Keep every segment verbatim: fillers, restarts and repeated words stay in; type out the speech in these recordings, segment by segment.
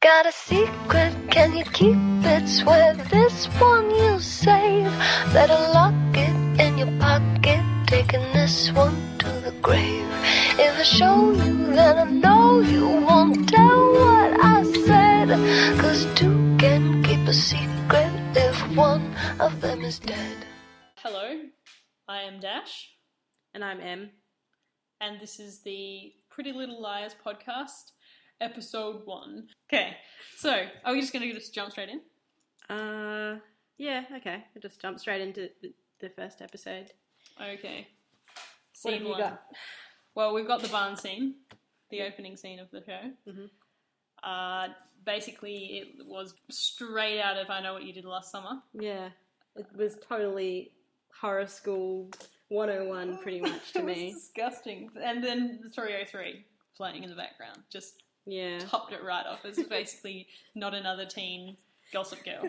got a secret, can you keep it? Swear this one you save. Better lock it in your pocket, taking this one to the grave. If I show you, then I know you won't tell what I said. Cause two can keep a secret if one of them is dead. Hello, I am Dash. And I'm Em. And this is the Pretty Little Liars podcast, episode one. Okay, so are we just going to just jump straight in? Uh, yeah, okay. We'll just jump straight into the, the first episode. Okay. What Scene have you one. got? Well, we've got the barn scene, the opening scene of the show. Mm-hmm. Uh, basically, it was straight out of I Know What You Did Last Summer. Yeah, it was totally horror school one oh one pretty much to It was me. disgusting. And then the three oh three playing in the background just Yeah. topped it right off. It's basically Not Another Teen Gossip Girl.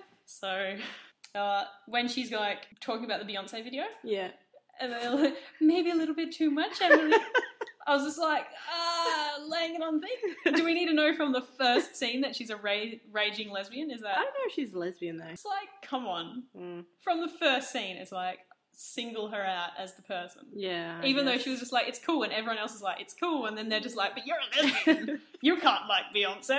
So uh, when she's like talking about the Beyonce video, Yeah. and they're like, maybe a little bit too much, Emily. I was just like, ah, laying it on thick. Do we need to know from the first scene that she's a ra- raging lesbian? Is that? I don't know if she's a lesbian though. It's like, come on. Mm. From the first scene, it's like, single her out as the person. Yeah. I Even though guess. she was just like, it's cool, and everyone else is like, it's cool, and then they're just like, but you're a lesbian. You can't like Beyonce.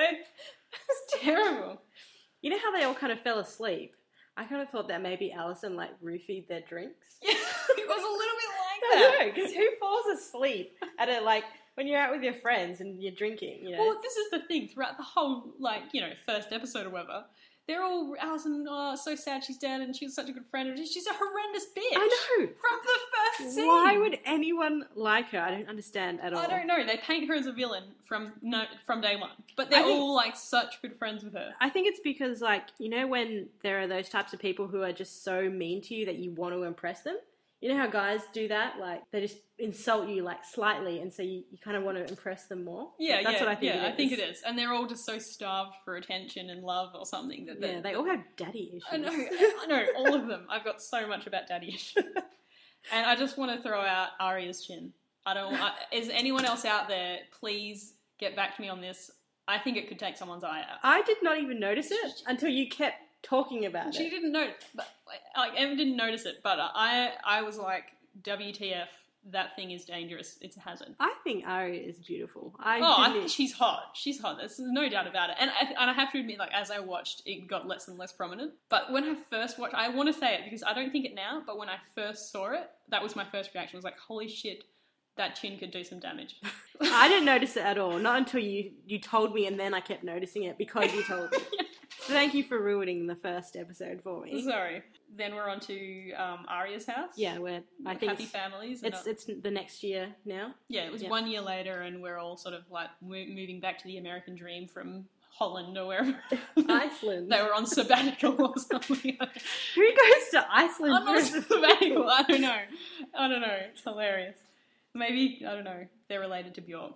It's terrible. You know how they all kind of fell asleep? I kind of thought that maybe Alison like roofied their drinks. Yeah, it was a little bit like I that. know, because who falls asleep at a, like, when you're out with your friends and you're drinking, you know? Well, this is the thing. Throughout the whole, like, you know, first episode or whatever, they're all, Alison, oh, so sad she's dead and she was such a good friend. And she's a horrendous bitch. I know. From the first scene. Why would anyone like her? I don't understand at all. I don't know. They paint her as a villain from no, from day one. But they're I think- all, like, such good friends with her. I think it's because, like, you know when there are those types of people who are just so mean to you that you want to impress them? You know how guys do that? Like, they just insult you, like, slightly, and so you, you kind of want to impress them more? Yeah, That's yeah, what I think yeah, it is. I think it is. And they're all just so starved for attention and love or something. That Yeah, they all have daddy issues. I know, I know, all of them. I've got so much about daddy issues. And I just want to throw out Arya's chin. I don't I, is anyone else out there, please get back to me on this. I think it could take someone's eye out. I did not even notice it until you kept talking about She it. didn't notice, but like Em didn't notice it, but I I was like, W T F, that thing is dangerous. It's a hazard. I think Arya is beautiful. I oh, I didn't- think she's hot. She's hot. There's no doubt about it. And I, and I have to admit, like, as I watched, it got less and less prominent. But when I first watched, I want to say it because I don't think it now, but when I first saw it, that was my first reaction. I was like, holy shit, that chin could do some damage. I didn't notice it at all. Not until you, you told me, and then I kept noticing it because you told me. So thank you for ruining the first episode for me. Sorry. Then we're on to um, Arya's house. Yeah, we're, I think Happy it's, families. and it's not- it's the next year now. Yeah, it was Yeah. one year later, and we're all sort of like mo- moving back to the American dream from Holland or wherever. Iceland. They were on sabbatical or something. Who goes to Iceland? I'm not sabbatical. I don't know. I don't know. It's hilarious. Maybe, I don't know, they're related to Bjork.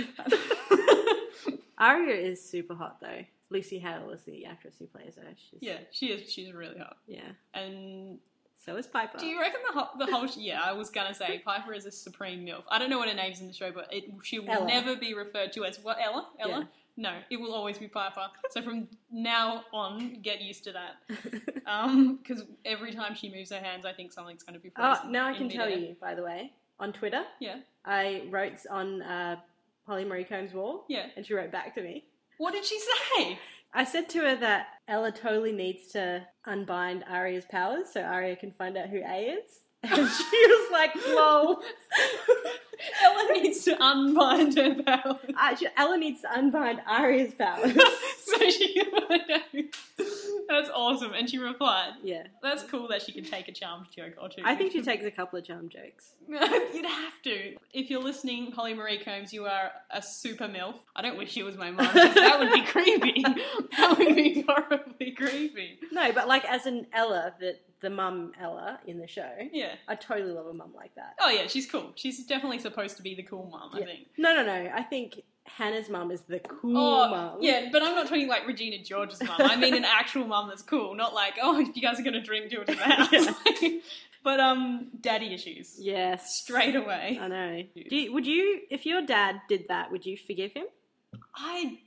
Arya is super hot though. Lucy Hale is the actress who plays her. She's, Yeah, she is. She's really hot. yeah. And So is Piper. do you reckon the whole, the whole... Yeah, I was going to say Piper is a supreme MILF. I don't know what her name's in the show, but it, she will Ella. never be referred to as... What, Ella? Ella? Yeah. No, it will always be Piper. So from now on, get used to that. Um, because every time she moves her hands, I think something's going to be Oh, frozen. now I in can tell midair. you. By the way, on Twitter, Yeah. I wrote on uh, Holly Marie Combs' wall, Yeah. and she wrote back to me. What did she say? I said to her that Ella totally needs to unbind Arya's powers so Arya can find out who A is. And she was like, lol. Ella needs to unbind her powers. Uh, she- Ella needs to unbind Arya's powers. So she can find out. That's awesome. And she replied. Yeah. That's cool that she can take a charmed joke or two. I think she takes a couple of charm jokes. You'd have to. If you're listening, Holly Marie Combs, you are a super MILF. I don't wish she was my mum, 'cause that would be creepy. That would be horribly creepy. No, but like as an Ella, the, the mum Ella in the show, Yeah. I totally love a mum like that. Oh yeah, she's cool. She's definitely supposed to be the cool mum, I Yeah. think. No, no, no. I think Hannah's mum is the cool Oh, mum. yeah, but I'm not talking like Regina George's mum. I mean an actual mum that's cool, not like, oh, if you guys are going to drink, do it in the house. But, um, daddy issues. Yes. Straight away. I know. Do you, would you, if your dad did that, would you forgive him? I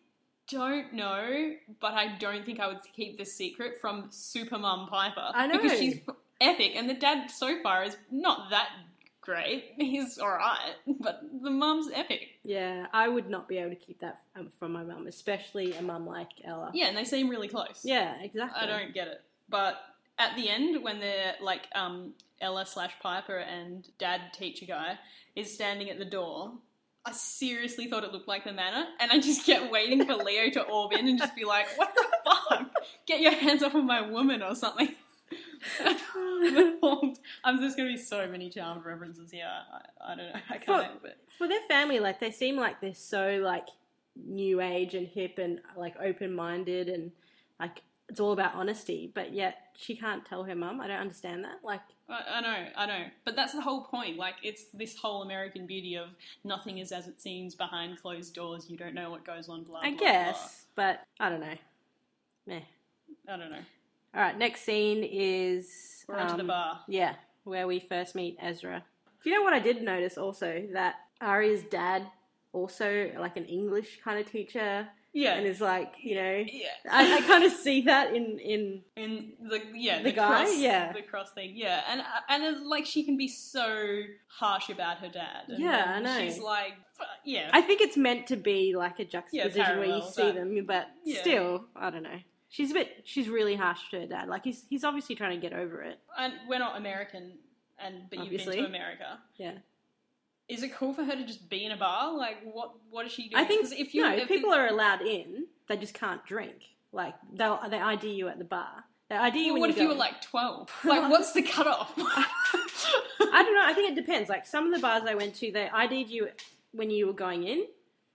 don't know, but I don't think I would keep this secret from Super Mum Piper. I know. Because she's epic, and the dad so far is not that great. He's alright, but the mum's epic. Yeah, I would not be able to keep that um, from my mum, especially a mum like Ella. Yeah, and they seem really close. Yeah, exactly. I don't get it. But at the end, when they're like um, Ella slash Piper and dad teacher guy is standing at the door, I seriously thought it looked like the manor, and I just kept waiting for Leo to orb in and just be like, what the fuck? Get your hands off of my woman or something. I'm just going to be so many charmed references here. I, I don't know. I can't For, help it. for their family, like, they seem like they're so, like, new age and hip and, like, open-minded and, like, it's all about honesty, but yet she can't tell her mum. I don't understand that. Like, I, I know, I know. But that's the whole point. Like, it's this whole American beauty of nothing is as it seems behind closed doors. You don't know what goes on, blah, I blah, guess, but I don't know. Meh. blah. I don't know. All right, next scene is... We're onto the um, bar. Yeah, where we first meet Ezra. Do you know what I did notice also? That Arya's dad also, like, an English kind of teacher... Yeah. And is like, you know, Yeah. I, I kind of see that in, in In the yeah The the, guy? cross, Yeah. the cross thing, yeah, and and it's like she can be so harsh about her dad. And Yeah, then I know. She's like, yeah, I think it's meant to be like a juxtaposition where you parallel, see but- them, but yeah. still, I don't know. She's a bit, she's really harsh to her dad. Like, he's he's obviously trying to get over it. and we're not American, and but Obviously. you've been to America. Yeah. Is it cool for her to just be in a bar? Like, what what is she doing? I think, 'Cause if you no, if people it- are allowed in, they just can't drink. Like, they'll, they I D you at the bar. They I D you Well, when what you if go you were in. like twelve? Like, what's the cutoff? I don't know. I think it depends. Like, some of the bars I went to, they I D'd you when you were going in,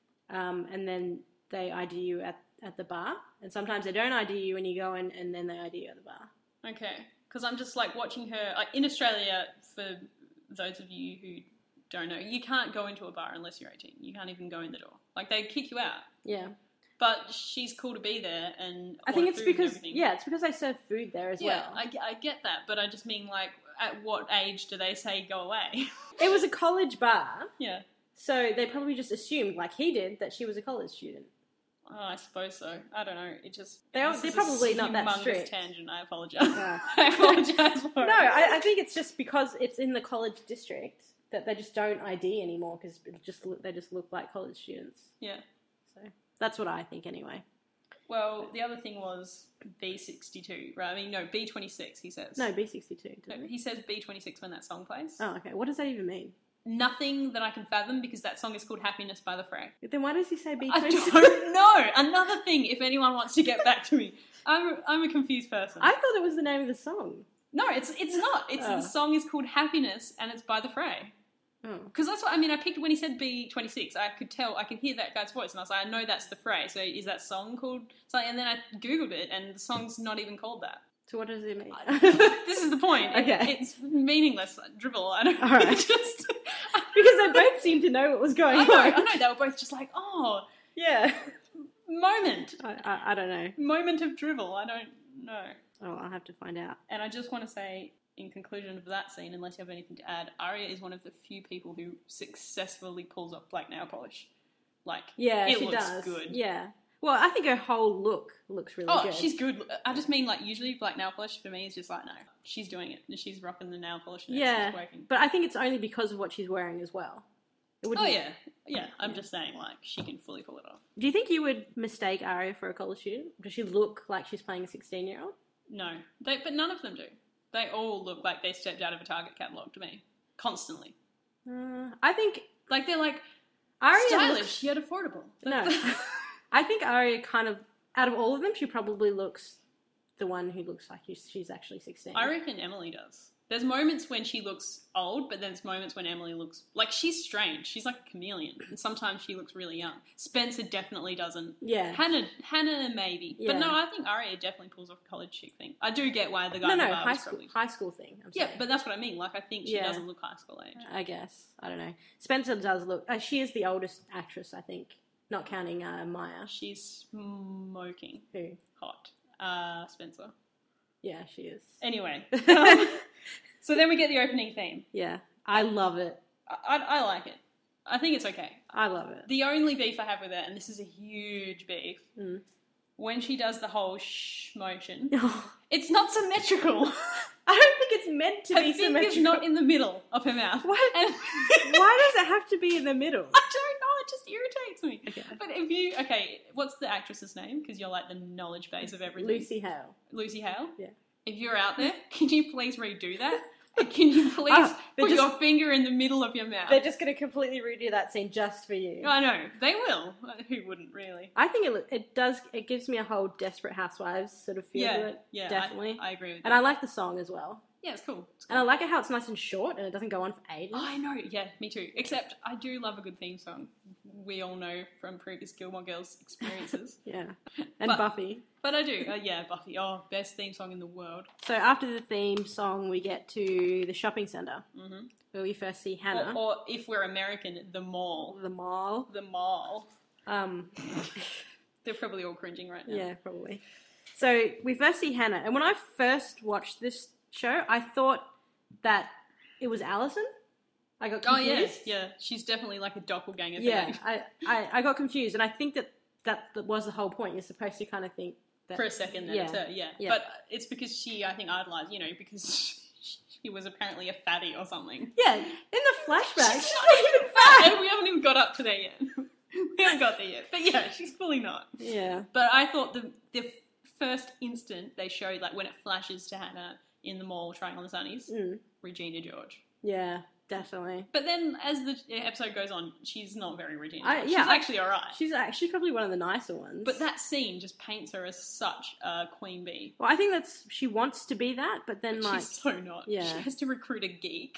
um, and then they I D you at, at the bar. And sometimes they don't I D you when you go in, and then they I D you at the bar. Okay, because I'm just like watching her like, in Australia. For those of you who don't know, you can't go into a bar unless you're eighteen. You can't even go in the door. Like, they kick you out. Yeah. But she's cool to be there, and I think order it's food and because, everything. yeah, it's because they serve food there as yeah, well. I, get- I get that, but I just mean like, at what age do they say go away? It was a college bar, Yeah, so they probably just assumed, like he did, that she was a college student. oh, I suppose so. I don't know. It just They are- this they're is a probably not that humongous strict. Tangent. I apologize. Yeah. I apologize for No, it. I, I think it's just because it's in the college district that they just don't I D anymore because just look, they just look like college students. Yeah. So that's what I think anyway. Well, the other thing was B sixty-two, right? I mean, no, B twenty-six. He says No, B sixty-two. No, doesn't it? he says B twenty-six when that song plays. Oh, okay. What does that even mean? Nothing that I can fathom because that song is called "Happiness" by The Fray. Then why does he say B I twenty-six? don't know. Another thing, if anyone wants to get back to me, I'm I'm a confused person. I thought it was the name of the song. No, it's it's not. It's Oh. the song is called "Happiness" and it's by The Fray. Oh. Because that's what I mean. I picked when he said B twenty-six. I could tell. I could hear that guy's voice, and I was like, I know that's The Fray. So is that song called? So and then I googled it, and the song's not even called that. So what does it mean? This is the point. It- Okay. it's meaningless drivel. I don't. All right. It's just Because they both seem to know what was going I know. I on. know. They were both just like, oh, Yeah. moment, I, I, I don't know. moment of drivel. I don't know. Oh, I'll have to find out. And I just want to say, in conclusion of that scene, unless you have anything to add, Arya is one of the few people who successfully pulls off black nail polish. Like, Yeah, it she looks does. good. Yeah. Well, I think her whole look looks really Oh, good. she's good. I just mean, like, usually black nail polish for me is just like, no, she's doing it. She's rocking the nail polish and Yeah, it's working. but I think it's only because of what she's wearing as well. It wouldn't- Oh, yeah. Yeah, I'm just saying, like, she can fully pull it off. Do you think you would mistake Arya for a college student? Does she look like she's playing a sixteen-year-old? No. They, but none of them do. They all look like they stepped out of a Target catalogue to me. Constantly. Uh, I think Like, they're like, Arya stylish looks... yet affordable. No. I think Arya kind of, out of all of them, she probably looks the one who looks like she's, she's actually sixteen. I reckon Emily does. There's moments when she looks old, but then there's moments when Emily looks... Like, she's strange. She's like a chameleon. And sometimes she looks really young. Spencer definitely doesn't. Yeah. Hannah, Hannah maybe. Yeah. But no, I think Arya definitely pulls off a college chick thing. I do get why the guy No, in the no, bar high was school, probably... high school thing. I'm Yeah, saying. but that's what I mean. Like, I think she Yeah. doesn't look high school age. I guess. I don't know. Spencer does look... Uh, she is the oldest actress, I think. Not counting uh, Maya. She's smoking Who? hot. Uh, Spencer. Yeah, she is. Anyway. Um, so then we get the opening theme. Yeah. I love it. I, I, I like it. I think it's okay. I love it. The only beef I have with it, and this is a huge beef, Mm. when she does the whole shh motion, it's not symmetrical. I don't think it's meant to Her be finger's symmetrical. not in the middle of her mouth. What? And Why does it have to be in the middle? I don't know, it just irritates me. Okay. But if you, okay, what's the actress's name? Because you're like the knowledge base of everything. Lucy Hale. Lucy Hale? Yeah. If you're out there, can you please redo that? And can you please Oh, they're put just- your finger in the middle of your mouth? They're just going to completely redo that scene just for you. I know, they will. Who wouldn't, really? I think it it does. It gives me a whole Desperate Housewives sort of feel Yeah, to it. yeah, definitely. I, I agree with and that. I like the song as well. Yeah, it's cool. It's And I cool. like it how it's nice and short and it doesn't go on for ages. Oh, I know, yeah, me too. Except I do love a good theme song. We all know from previous Gilmore Girls experiences. Yeah. And But- Buffy. But I do. Uh, yeah, Buffy. Oh, best theme song in the world. So after the theme song, we get to the shopping centre hmm where we first see Hannah. Or, or if we're American, the mall. The mall. The mall. Um, They're probably all cringing right now. yeah, probably. So we first see Hannah. And when I first watched this show, I thought that it was Alison. I got Oh, confused. yeah, yeah. She's definitely like a doppelganger. Yeah, thing. I, I, I got confused. And I think that, that that was the whole point. You're supposed to kind of think that... For a second, then Yeah. it's her, yeah. Yeah. But it's because she, I think, idolized, you know, because she was apparently a fatty or something. Yeah, in the flashback. She's not even fat, and we haven't even got up to there yet. We haven't got there yet. But yeah, she's fully not. Yeah. But I thought the the first instant they showed, like when it flashes to Hannah in the mall trying on the sunnies, Mm. Regina George. Yeah, definitely. But then as the episode goes on, she's not very Regina I- George. yeah, she's I- actually alright. She's actually probably one of the nicer ones. But that scene just paints her as such a queen bee. Well, I think that's... She wants to be that, but then, But like... she's so not. yeah. She has to recruit a geek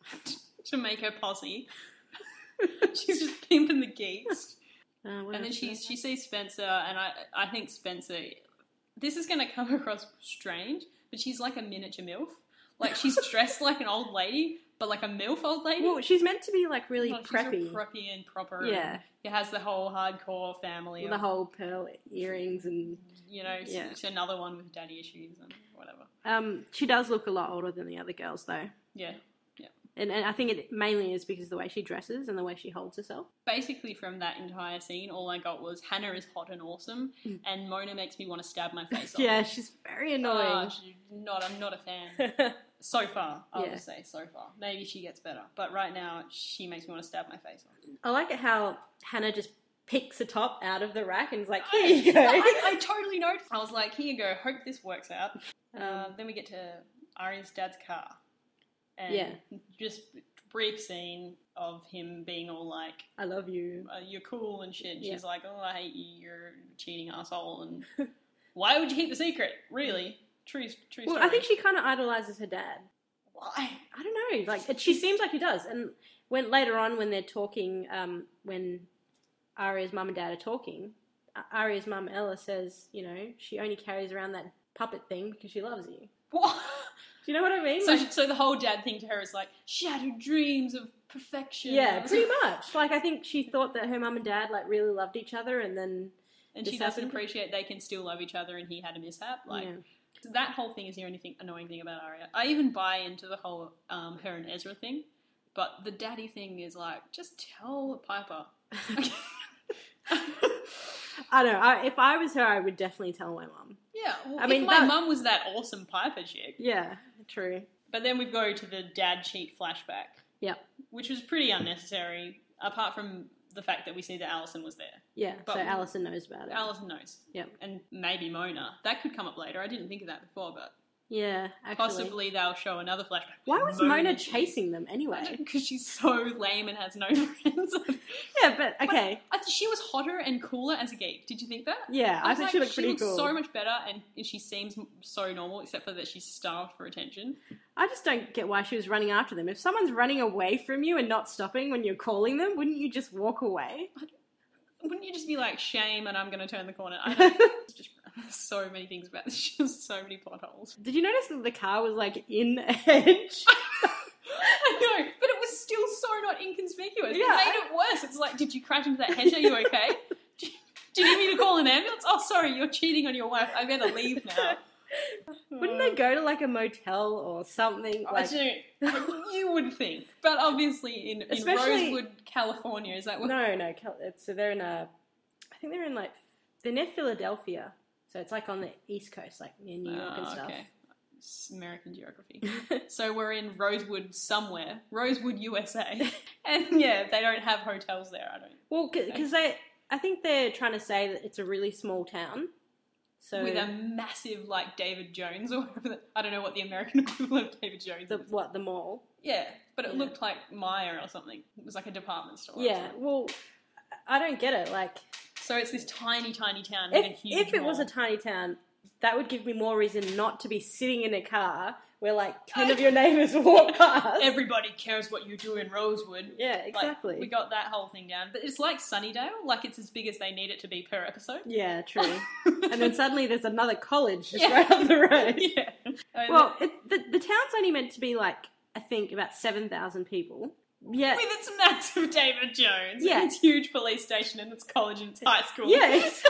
to make her posse. She's just pimping the geeks. Uh, what And then else she did I- she sees Spencer, and I I think Spencer. This is going to come across strange, but she's like a miniature MILF. Like she's dressed like an old lady, but like a MILF old lady. Well, she's meant to be, like, really Like, she's preppy. all preppy and proper. Yeah. And it has the whole hardcore family. With the of, whole pearl earrings and... you know, Yeah. it's another one with daddy issues and whatever. Um, she does look a lot older than the other girls, though. Yeah. And, and I think it mainly is because of the way she dresses and the way she holds herself. Basically, from that entire scene, all I got was Hannah is hot and awesome, Mm. and Mona makes me want to stab my face off. Yeah, she's very Oh, annoying. she's not, I'm not a fan. So far, I'll Yeah. just say so far. Maybe she gets better, but right now she makes me want to stab my face off. I like it how Hannah just picks a top out of the rack and is like, here you go. I, I totally noticed. I was like, here you go. Hope this works out. Um, Um, then we get to Ari's dad's car, and Yeah. just brief scene of him being all like, I love you. uh, "You're cool" and shit. And Yeah. she's like, "Oh, I hate you. You're a cheating asshole." And why would you keep the secret? Really, true, true Well, story. I think she kind of idolizes her dad. Why? I don't know. Like, it, she seems like she does. And when later on, when they're talking, um, when Arya's mum and dad are talking, A- Arya's mum Ella says, you know, she only carries around that puppet thing because she loves you. What? Do you know what I mean? So, Like, so the whole dad thing to her is like shattered dreams of perfection. yeah, pretty much. Like, I think she thought that her mum and dad like really loved each other, and then And this she doesn't happened. appreciate they can still love each other, and he had a mishap. Like yeah. that whole thing is the only thing annoying thing about Arya. I even buy into the whole um, her and Ezra thing, but the daddy thing is like just tell Piper. I don't know. I, if I was her, I would definitely tell my mum. Yeah, well, I mean, if my that- mum was that awesome Piper chick. Yeah, true. But then we go to the dad cheat flashback. Yep. Which was pretty unnecessary, apart from the fact that we see that Alison was there. Yeah, But- so Alison knows about it. Alison knows. Yep. And maybe Mona. That could come up later. I didn't think of that before, but Yeah, actually. possibly they'll show another flashback. Why was Mona cheating. chasing them anyway? Because she's so lame and has no friends. Yeah, but okay. I th- she was hotter and cooler as a geek. Did you think that? Yeah, I, was think like, she looked pretty looks cool. so much better, and she seems so normal, except for that she's starved for attention. I just don't get why she was running after them. If someone's running away from you and not stopping when you're calling them, wouldn't you just walk away? Wouldn't you just be like, shame, and I'm going to turn the corner? I don't know. It's just so many things about this. She has so many potholes. Did you notice that the car was like in a hedge? I know, but it was still so not inconspicuous. Yeah, It made I- it worse. It's like, did you crash into that hedge? Are you okay? Do you, do you need me to call an ambulance? Oh, sorry, you're cheating on your wife. I better leave now. Wouldn't they go to like a motel or something? I Like, do. You would think, but obviously in, in Especially- Rosewood, California, is that what? no, no. Cal- it's, so they're in a. I think they're in like they're near Philadelphia, so it's like on the East Coast, like near New York and Ah, stuff. okay. It's American geography. So we're in Rosewood somewhere, Rosewood, U S A, and yeah, they don't have hotels there. I don't. Well, because they, I think they're trying to say that it's a really small town. So With a massive like David Jones or whatever. The, I don't know what the American equivalent of David Jones the is. what the mall? Yeah, but it Yeah. looked like Maya or something. It was like a department store. or Yeah. something. Well, I don't get it. Like, So it's this tiny, tiny town with a if huge if it was a mall. tiny town, that would give me more reason not to be sitting in a car where like ten of your neighbours walk past. Everybody cares what you do in Rosewood. Yeah, Like, exactly. we got that whole thing down. But it's like Sunnydale. Like, it's as big as they need it to be per episode. Yeah, true. And then suddenly there's another college just Yeah. right up the road. Yeah. I mean, Well, it, the the town's only meant to be like I think about seven thousand people. Yeah, with its massive David Jones, Yeah. and its huge police station, and its college, and its high school. yeah. It's,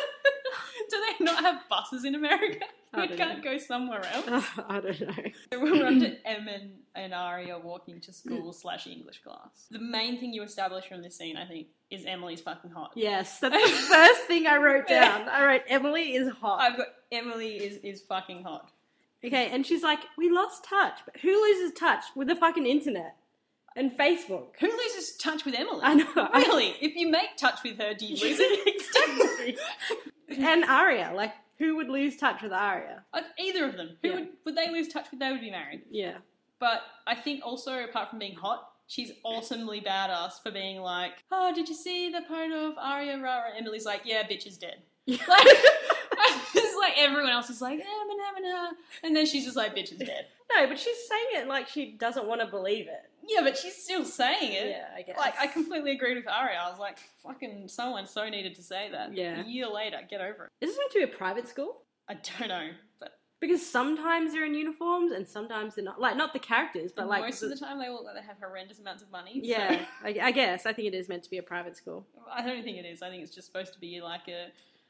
Do they not have buses in America? I We don't can't know. go somewhere else. I don't know. So we're up to Em and, and Arya walking to school slash English class. The main thing you establish from this scene, I think, is Emily's fucking hot. Yes, that's the first thing I wrote down. I wrote Emily is hot. I've got Emily is, is fucking hot. Okay, and she's like, we lost touch. But who loses touch with the fucking internet and Facebook? Who loses touch with Emily? I know. Really? If you make touch with her, do you lose it? And Arya, like, who would lose touch with Arya? Uh, Either of them. Who Yeah. would would they lose touch with? They would be married. Yeah. But I think also, apart from being hot, she's awesomely badass for being like, oh, did you see the photo of Arya Rara? Emily's like, yeah, bitch is dead. Like, it's like everyone else is like, eh, I'm an and then she's just like, bitch is dead. No, but she's saying it like she doesn't want to believe it. Yeah, but she's still saying it. Yeah, I guess. Like, I completely agreed with Arya. I was like, fucking someone so needed to say that. Yeah. A year later, get over it. Is this meant to be a private school? I don't know, but Because sometimes they're in uniforms and sometimes they're not. Like, not the characters, but like... most of the time they look like they have horrendous amounts of money. so- Yeah, I, I guess. I think it is meant to be a private school. I don't think it is. I think it's just supposed to be like a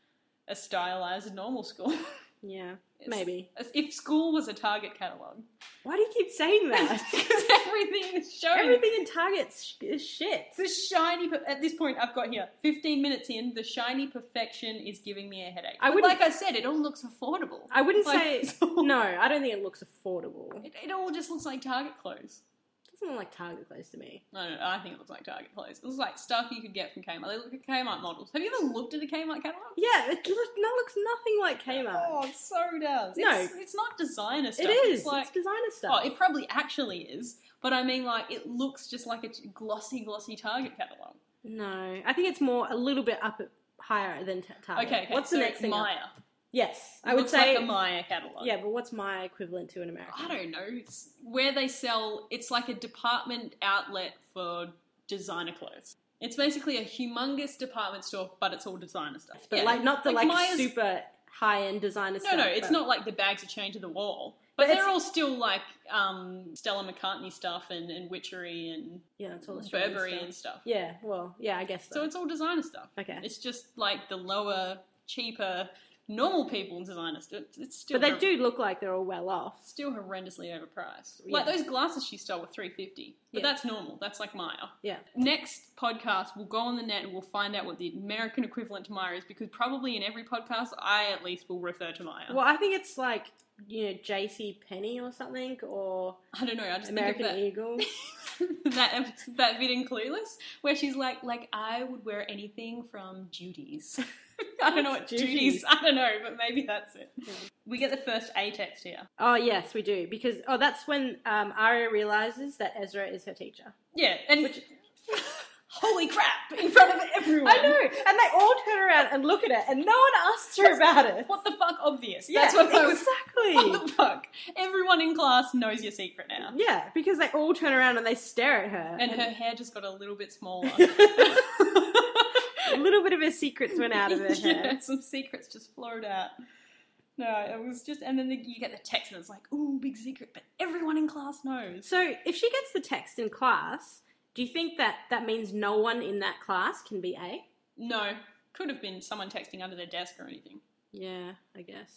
a stylized normal school. Yeah, It's- maybe. If school was a Target catalogue. Why do you keep saying that? Because everything is showing. Everything in Target's sh- is shit. The shiny, per- at this point I've got here, fifteen minutes in, the shiny perfection is giving me a headache. I But wouldn't- like I said, it all looks affordable. I wouldn't Like, say... it's all- No, I don't think it looks affordable. It It, it all just looks like Target clothes. doesn't look like Target clothes to me. No, no, I think it looks like Target clothes. It looks like stuff you could get from Kmart. They look like Kmart models. Have you ever looked at a Kmart catalogue? Yeah, it look, no, looks nothing like Kmart. Oh, it so does. No. It's, it's not designer stuff. it is. It's like, it's designer oh, stuff. it probably actually is. But I mean, like, it looks just like a glossy, glossy Target catalogue. No, I think it's more a little bit up at, higher than t- Target. Okay, okay. What's so the next thing? up? Maya. Yes, It I would looks say. like a Maya catalogue. Yeah, but what's my equivalent to an American? I don't know. It's where they sell. It's like a department outlet for designer clothes. It's basically a humongous department store, but it's all designer stuff. But Yeah. like not the like, Maya's- super high end designer No, stuff. no, it's but- not like the bags are chained to the wall. But, But they're it's- all still like um, Stella McCartney stuff and, and Witchery and Yeah, it's all Australian Burberry stuff. and stuff. Yeah, well, yeah, I guess so. So it's all designer stuff. Okay. It's just like the lower, cheaper, normal people designer stuff. It's still But they hor- do look like they're all well off. still horrendously overpriced. Like Yeah. those glasses she stole were three fifty, but Yeah. that's normal. That's like Maya. Yeah. Next podcast, we'll go on the net and we'll find out what the American equivalent to Maya is, because probably in every podcast, I at least will refer to Maya. Well, I think it's like, you know, J C Penney or something, or I don't know. I just American think Eagle. of that that, episode, that bit in Clueless where she's like, like I would wear anything from Judy's. I don't know what What's Judy's. Judy's? I don't know, but maybe that's it. We get the first A text here. Oh, yes, we do. Because, oh, that's when um, Arya realizes that Ezra is her teacher. Yeah, and holy crap, in front of everyone. I know. And they all turn around and look at it, and no one asks her about it. What the fuck? Obvious. Yeah, That's what I was. exactly. What the fuck? Everyone in class knows your secret now. Yeah, because they all turn around and they stare at her. And her hair just got a little bit smaller. A little bit of her secrets went out of her Yeah, hair. some secrets just flowed out. No, it was just, and then the, you get the text and it's like, ooh, big secret, but everyone in class knows. So, if she gets the text in class, do you think that that means no one in that class can be A? No, could have been someone texting under their desk or anything. Yeah, I guess.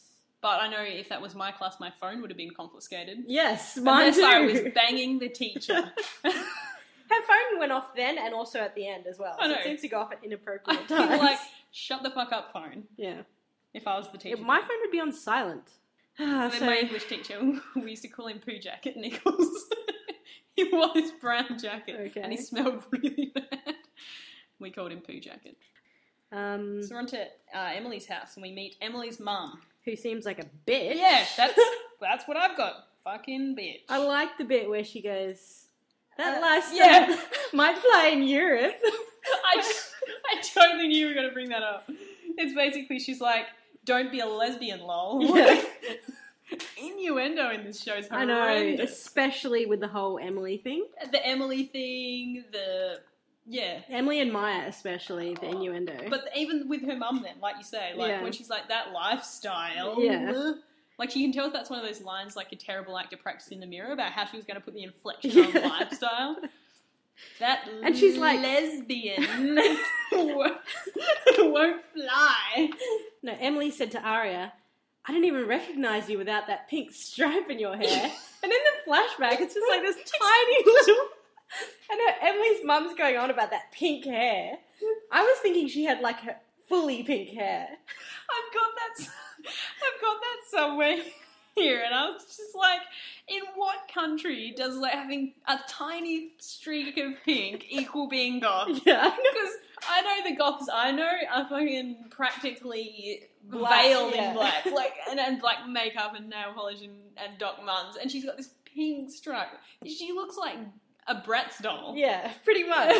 But I know if that was my class, my phone would have been confiscated. Yes, mine Unless too. I was banging the teacher. Her phone went off then and also at the end as well. I So know. it seems to go off at I'd inappropriate be times. like, shut the fuck up, phone, yeah. if I was the teacher. Yeah, my phone would be on silent. Ah, Then so, my English teacher, we used to call him Poo Jacket Nichols. He wore this brown jacket Okay. and he smelled really bad. We called him Poo Jacket. um, So we're on to uh, Emily's house and we meet Emily's mum. who seems like a bitch. Yeah, that's that's what I've got. Fucking bitch. I like the bit where she goes, that Uh, lifestyle yeah. might fly in Europe. I, I totally knew you were going to bring that up. It's basically, she's like, don't be a lesbian, lol. Yeah. Innuendo in this show is I know, horrendous. especially with the whole Emily thing. The Emily thing, the... Yeah. Emily and Maya especially, the innuendo. But even with her mum then, like you say, like Yeah. when she's like, that lifestyle. Yeah. Like you can tell that's one of those lines like a terrible actor practiced in the mirror about how she was going to put the inflection Yeah. on lifestyle. That And she's like- lesbian won't won't fly. No, Emily said to Arya, I didn't even recognise you without that pink stripe in your hair. And in the flashback, it's just like this tiny little... And her, Emily's mum's going on about that pink hair. I was thinking she had like her fully pink hair. I've got that. s- I've got that somewhere here, and I was just like, in what country does like having a tiny streak of pink equal being goth? Yeah. Because I know the goths I know are fucking practically Black, veiled yeah. in black, like and, and like makeup and nail polish and, and Doc Munns, and she's got this pink stripe. She looks like a Bratz doll. Yeah, pretty much.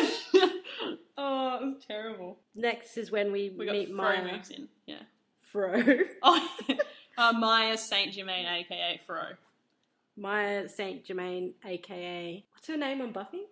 Oh, it was terrible. Next is when we, We got meet Fro Maya. moves in. Yeah. Fro. Oh, uh, Maya Saint Germain, aka Fro. Maya Saint Germain, aka... What's her name on Buffy?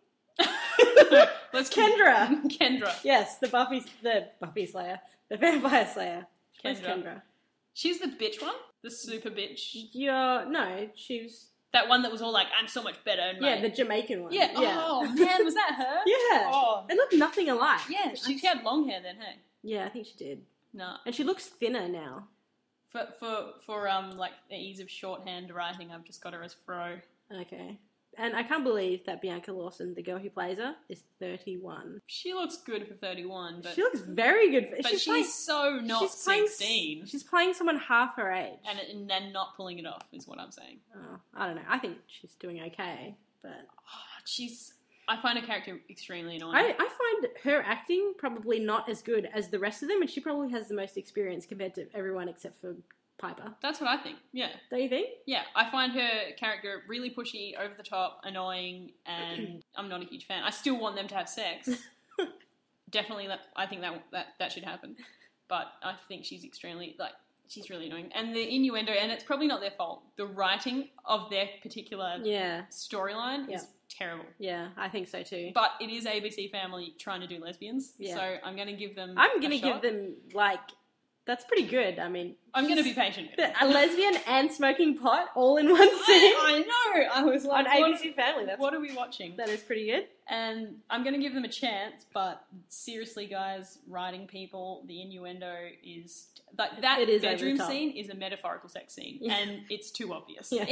Let's Kendra. Kendra. Yes, the Buffy... The Buffy Slayer. The Vampire Slayer. Where's Kendra. Kendra? She's the bitch one, the super bitch. Yeah, no, she was... That one that was all like, "I'm so much better." And Yeah, like, the Jamaican one. yeah. Oh man, was that her? Yeah. Oh. They look nothing alike. Yeah, she had long hair then. Hey. Yeah, I think she did. No. And she looks thinner now. For for for um like the ease of shorthand writing, I've just got her as Fro. Okay. And I can't believe that Bianca Lawson, the girl who plays her, is thirty-one. She looks good for thirty-one, but She looks very good. For, but she's she's, playing, so not she's playing, sixteen, She's playing someone half her age. and and then not pulling it off is what I'm saying. Oh, I don't know. I think she's doing okay, but Oh, she's. I find her character extremely annoying. I, I find her acting probably not as good as the rest of them, and she probably has the most experience compared to everyone except for Piper. That's what I think. Yeah. Don't you think? Yeah, I find her character really pushy, over the top, annoying, and I'm not a huge fan. I still want them to have sex. Definitely, that I think that, that that should happen. But I think she's extremely, like, she's really annoying. And the innuendo, and it's probably not their fault, the writing of their particular Yeah, storyline Yeah. is terrible. yeah, I think so too. But it is A B C Family trying to do lesbians, Yeah. so I'm going to give them I'm a gonna give shot. them like that's pretty good. I mean, I'm going to she's- be patient. with the- it. a lesbian and smoking pot all in one scene I, I know! I was on like, A B what, C Family. That's what are we watching? that is pretty good. And I'm going to give them a chance, but seriously, guys, writing people, the innuendo is... Like, that It is over bedroom the top. scene is a metaphorical sex scene, Yeah. and it's too obvious. Yeah.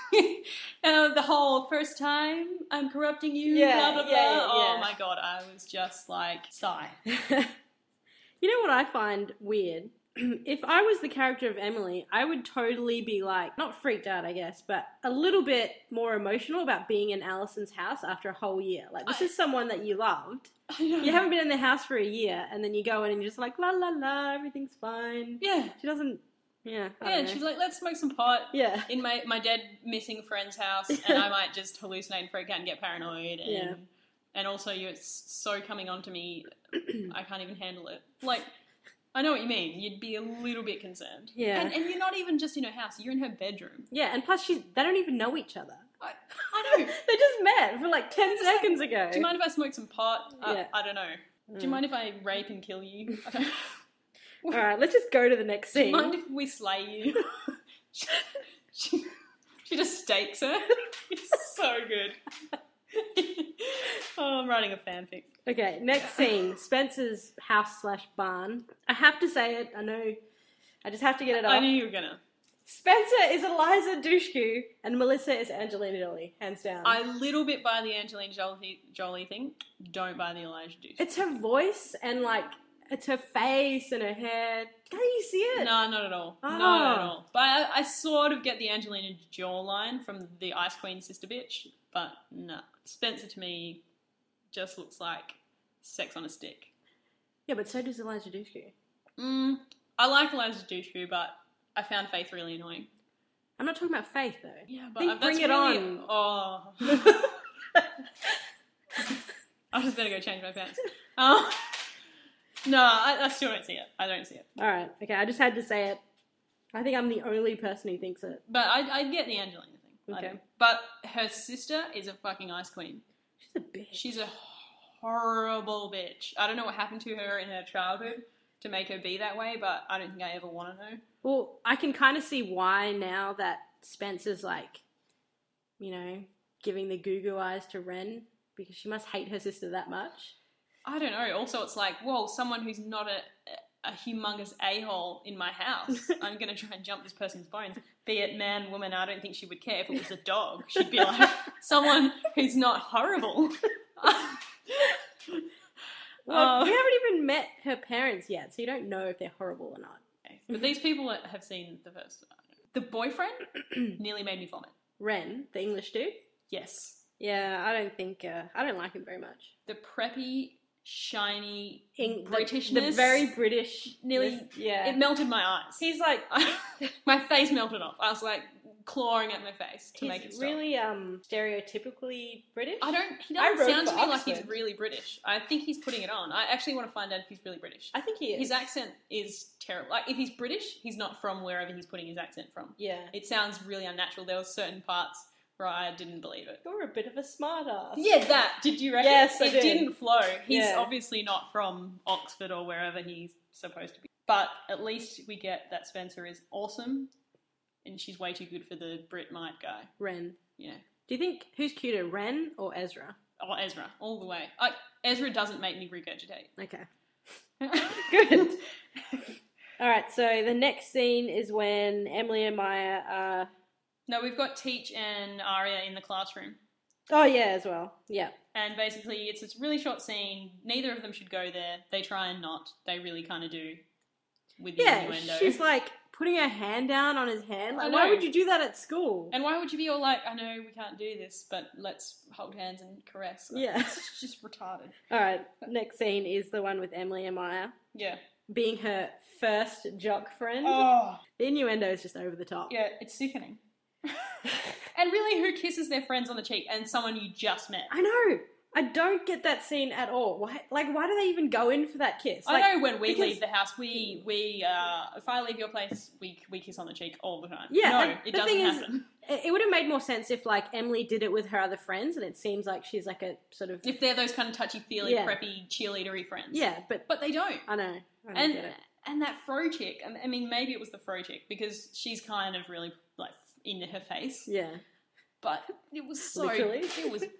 uh, the whole first time I'm corrupting you, Yeah, blah, blah, blah. yeah, Oh yeah. my god, I was just like, sigh. You know what I find weird? If I was the character of Emily, I would totally be like, not freaked out, I guess, but a little bit more emotional about being in Alison's house after a whole year. Like, this I- is someone that you loved. I know. You haven't been in their house for a year, and then you go in and you're just like, la la la, everything's fine. Yeah. She doesn't, yeah. I Yeah, don't and know. she's like, let's smoke some pot yeah. in my, my dead missing friend's house, and I might just hallucinate and freak out and get paranoid. And, Yeah. and also, you're s- so coming on to me, I can't even handle it. Like, I know what you mean. You'd be a little bit concerned. Yeah. And, and you're not even just in her house, you're in her bedroom. Yeah, and plus she's, they don't even know each other. I, I know. They just met for like ten It's like, seconds ago. Do you mind if I smoke some pot? Uh, Yeah. I don't know. Do you mind if I rape and kill you? I don't Alright, let's just go to the next Do you scene. mind if we slay you? she, she, she just stakes her. It's so good. Oh, I'm writing a fanfic. Okay, next scene. Spencer's house slash barn. I have to say it. I know. I just have to get it I off. knew you were gonna. Spencer is Eliza Dushku, and Melissa is Angelina Jolie, hands down. I little bit buy the Angelina Jolie, Jolie thing. Don't buy the Elijah Dushku. It's her voice and, like, it's her face and her hair. Can't you see it? No, not at all. Oh. Not at all. But I, I sort of get the Angelina jawline from the Ice Queen sister bitch, but no. Spencer to me just looks like sex on a stick. Yeah, but so does Eliza Dushku. Mm, I like Eliza Dushku, but I found Faith really annoying. I'm not talking about Faith, though. Yeah, but Think that's Bring It really, On. Oh. I was going to go change my pants. Um, no, I, I still don't see it. I don't see it. All right, okay, I just had to say it. I think I'm the only person who thinks it. But I, I get the Angelina thing. I Okay. do. But her sister is a fucking ice queen. She's a bitch. She's a horrible bitch. I don't know what happened to her in her childhood to make her be that way, but I don't think I ever want to know. Well, I can kind of see why now that Spencer's, like, you know, giving the goo-goo eyes to Ren, because she must hate her sister that much. I don't know. Also, it's like, whoa, someone who's not a, a humongous a-hole in my house. I'm going to try and jump this person's bones. Be it man, woman, I don't think she would care if it was a dog. She'd be like, someone who's not horrible. Well, Uh, we haven't even met her parents yet, so you don't know if they're horrible or not. But these people have seen the first. The boyfriend nearly made me vomit. Ren, the English dude? Yes. Yeah, I don't think, uh, I don't like him very much. The preppy, shiny In, the- Britishness. The, very British. Nearly, Yeah. it melted my eyes. He's like, My face melted off. I was like clawing at my face to he's make it stop. really um stereotypically British. I don't. He I doesn't wrote sound to for me like he's Oxford. really British. I think he's putting it on. I actually want to find out if he's really British. I think he is. His accent is terrible. Like if he's British, he's not from wherever he's putting his accent from. Yeah. It sounds really unnatural. There were certain parts where I didn't believe it. You're a bit of a smartass. Yeah, that. Did you reckon? Yes, I it did. didn't flow. He's Yeah. obviously not from Oxford or wherever he's supposed to be. But at least we get that Spencer is awesome, and she's way too good for the Brit Mite guy. Ren. Yeah. Do you think, who's cuter, Ren or Ezra? Oh, Ezra, all the way. I, Ezra doesn't make me regurgitate. Okay. Good. Alright, so the next scene is when Emily and Maya are... No, we've got Teach and Arya in the classroom. Oh, yeah, as well. Yeah. And basically, it's a really short scene. Neither of them should go there. They try and not. They really kind of do with the Yeah, innuendo. she's like putting her hand down on his hand. I Like, why know. would you do that at school? And why would you be all like, I know we can't do this, but let's hold hands and caress? Like, Yeah. It's just retarded. Alright, next scene is the one with Emily and Maya Yeah. being her first jock friend. Oh. The innuendo is just over the top. Yeah, it's sickening. And really, who kisses their friends on the cheek and someone you just met? I know. I don't get that scene at all. Why? Like, why do they even go in for that kiss? Like, I know when we because- leave the house, we, we uh, if I leave your place, we we kiss on the cheek all the time. Yeah, no, and it the doesn't thing is- happen. It it would have made more sense if, like, Emily did it with her other friends, and it seems like she's like a sort of If they're those kind of touchy-feely, Yeah. preppy, cheerleadery friends. yeah, but But they don't. I know. I don't And get it. and that fro chick, I mean, maybe it was the fro chick because she's kind of really, like, into her face. Yeah, But it was so... Literally? It was...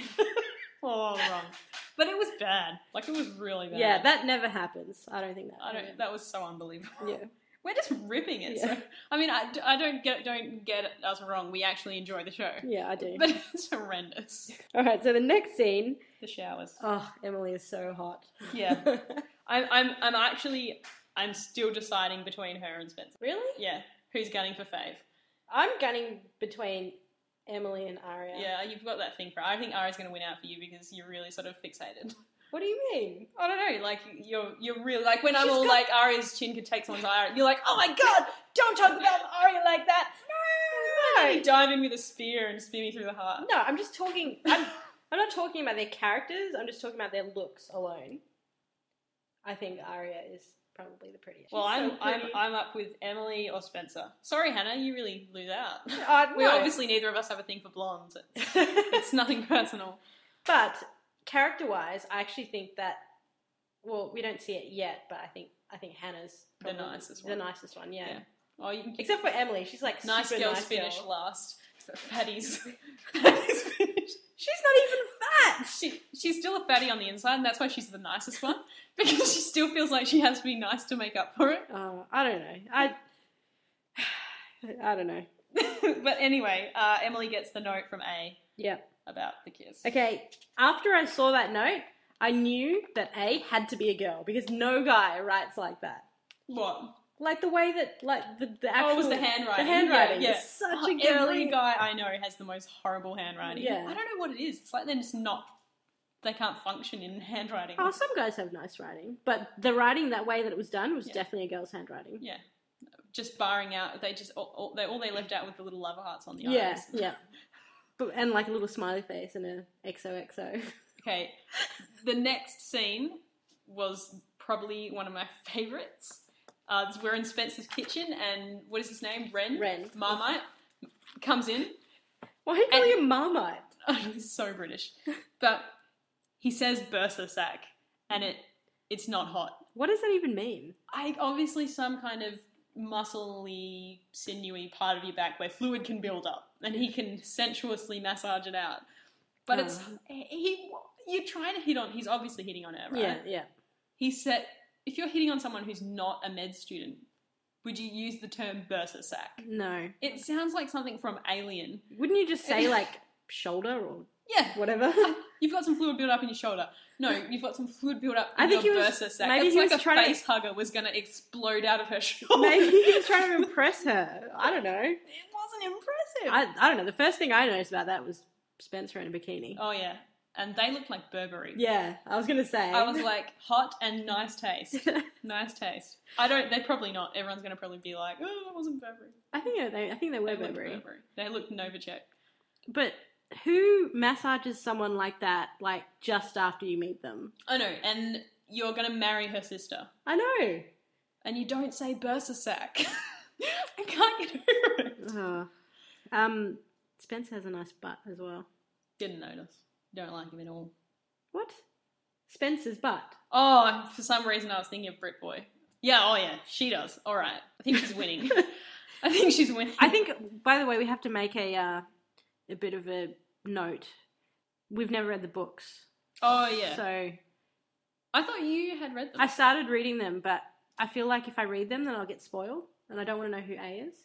oh, wrong. But it was bad. Like, it was really bad. yeah, that never happens. I don't think that. I don't... That was so unbelievable. Yeah, We're just ripping it. Yeah. So, I mean, I, I don't get don't get us wrong. We actually enjoy the show, yeah, I do. but it's horrendous. All right, so the next scene. The showers. Oh, Emily is so hot. Yeah, I'm I'm I'm actually I'm still deciding between her and Spencer. Really? Yeah, who's gunning for fave? I'm gunning between Emily and Arya. Yeah, you've got that thing for. I think Aria's going to win out for you because you're really sort of fixated. What do you mean? I don't know, like you're you're really like when I'm She's all got- like Aria's chin could take someone's eye. You're like, oh my god, don't talk about Aria like that. No, you dive in with a spear and spear me through the heart. No, I'm just talking. I'm, I'm not talking about their characters. I'm just talking about their looks alone. I think Arya is probably the prettiest. Well, She's I'm so I'm pretty. I'm up with Emily or Spencer. Sorry, Hannah, you really lose out. Uh, We no. obviously neither of us have a thing for blondes. It's, it's nothing personal. But character-wise, I actually think that. Well, we don't see it yet, but I think I think Hannah's The probably nicest The one. nicest one, yeah. Yeah. Oh, you can keep Except for Emily, she's like nice super girls nice finish girl. last. Fatties, fatties finish. She's not even fat. She she's still a fatty on the inside, and that's why she's the nicest one because she still feels like she has to be nice to make up for it. Uh, I don't know. I I don't know. But anyway, uh, Emily gets the note from A Yeah. about the kiss. Okay, after I saw that note, I knew that A had to be a girl because no guy writes like that. What? Like the way that, like the, the actual... Oh, it was the handwriting. The handwriting. Yeah, yeah. It's such Oh, a girly... Every guy I know has the most horrible handwriting. Yeah. I don't know what it is. It's like they're just not... They can't function in handwriting. Oh, some guys have nice writing. But the writing that way that it was done was Yeah. definitely a girl's handwriting. Yeah. Just barring out... They just... All, all, they, all they left out with the little love hearts on the Yeah, eyes. yeah. But, and like a little smiley face and a X O X O. Okay. The next scene was probably one of my favourites. Uh, we're in Spencer's kitchen, and what is his name? Ren? Ren. Marmite comes in. Why are you calling him Marmite? He's so British. But he says bursa sack, and it it's not hot. What does that even mean? I obviously some kind of muscly, sinewy part of your back where fluid can build up, and he can sensuously massage it out. But Oh. it's he. You're trying to hit on. He's obviously hitting on her, right? Yeah, yeah. He said, if you're hitting on someone who's not a med student, would you use the term bursa sack? No. It sounds like something from Alien. Wouldn't you just say, like, shoulder or Yeah. whatever? You've got some fluid build up in your shoulder. No, you've got some fluid build up in I think your he was- bursa sack. maybe It's he like was a trying to- face hugger was going to explode out of her shoulder. Maybe he was trying to impress her. I don't know. It wasn't impressive. I, I don't know. The first thing I noticed about that was Spencer in a bikini. Oh, yeah. And they looked like Burberry. Yeah, I was going to say. I was like, hot and nice taste. Nice taste. I don't, they're probably not. Everyone's going to probably be like, oh, it wasn't Burberry. I think they, I think they were They looked Burberry. Burberry. They looked Novacek. But who massages someone like that, like, just after you meet them? I know, and you're going to marry her sister. I know. And you don't say bursa sack. I can't get over it. Oh. Um, Spencer has a nice butt as well. Didn't notice. Don't like him at all. What? Spencer's butt. Oh, for some reason I was thinking of Brit Boy. Yeah, oh yeah, she does. All right. I think she's winning. I think she's winning. I think, by the way, we have to make a uh, a bit of a note. We've never read the books. Oh, yeah. So I thought you had read them. I started reading them, but I feel like if I read them, then I'll get spoiled, and I don't want to know who A is.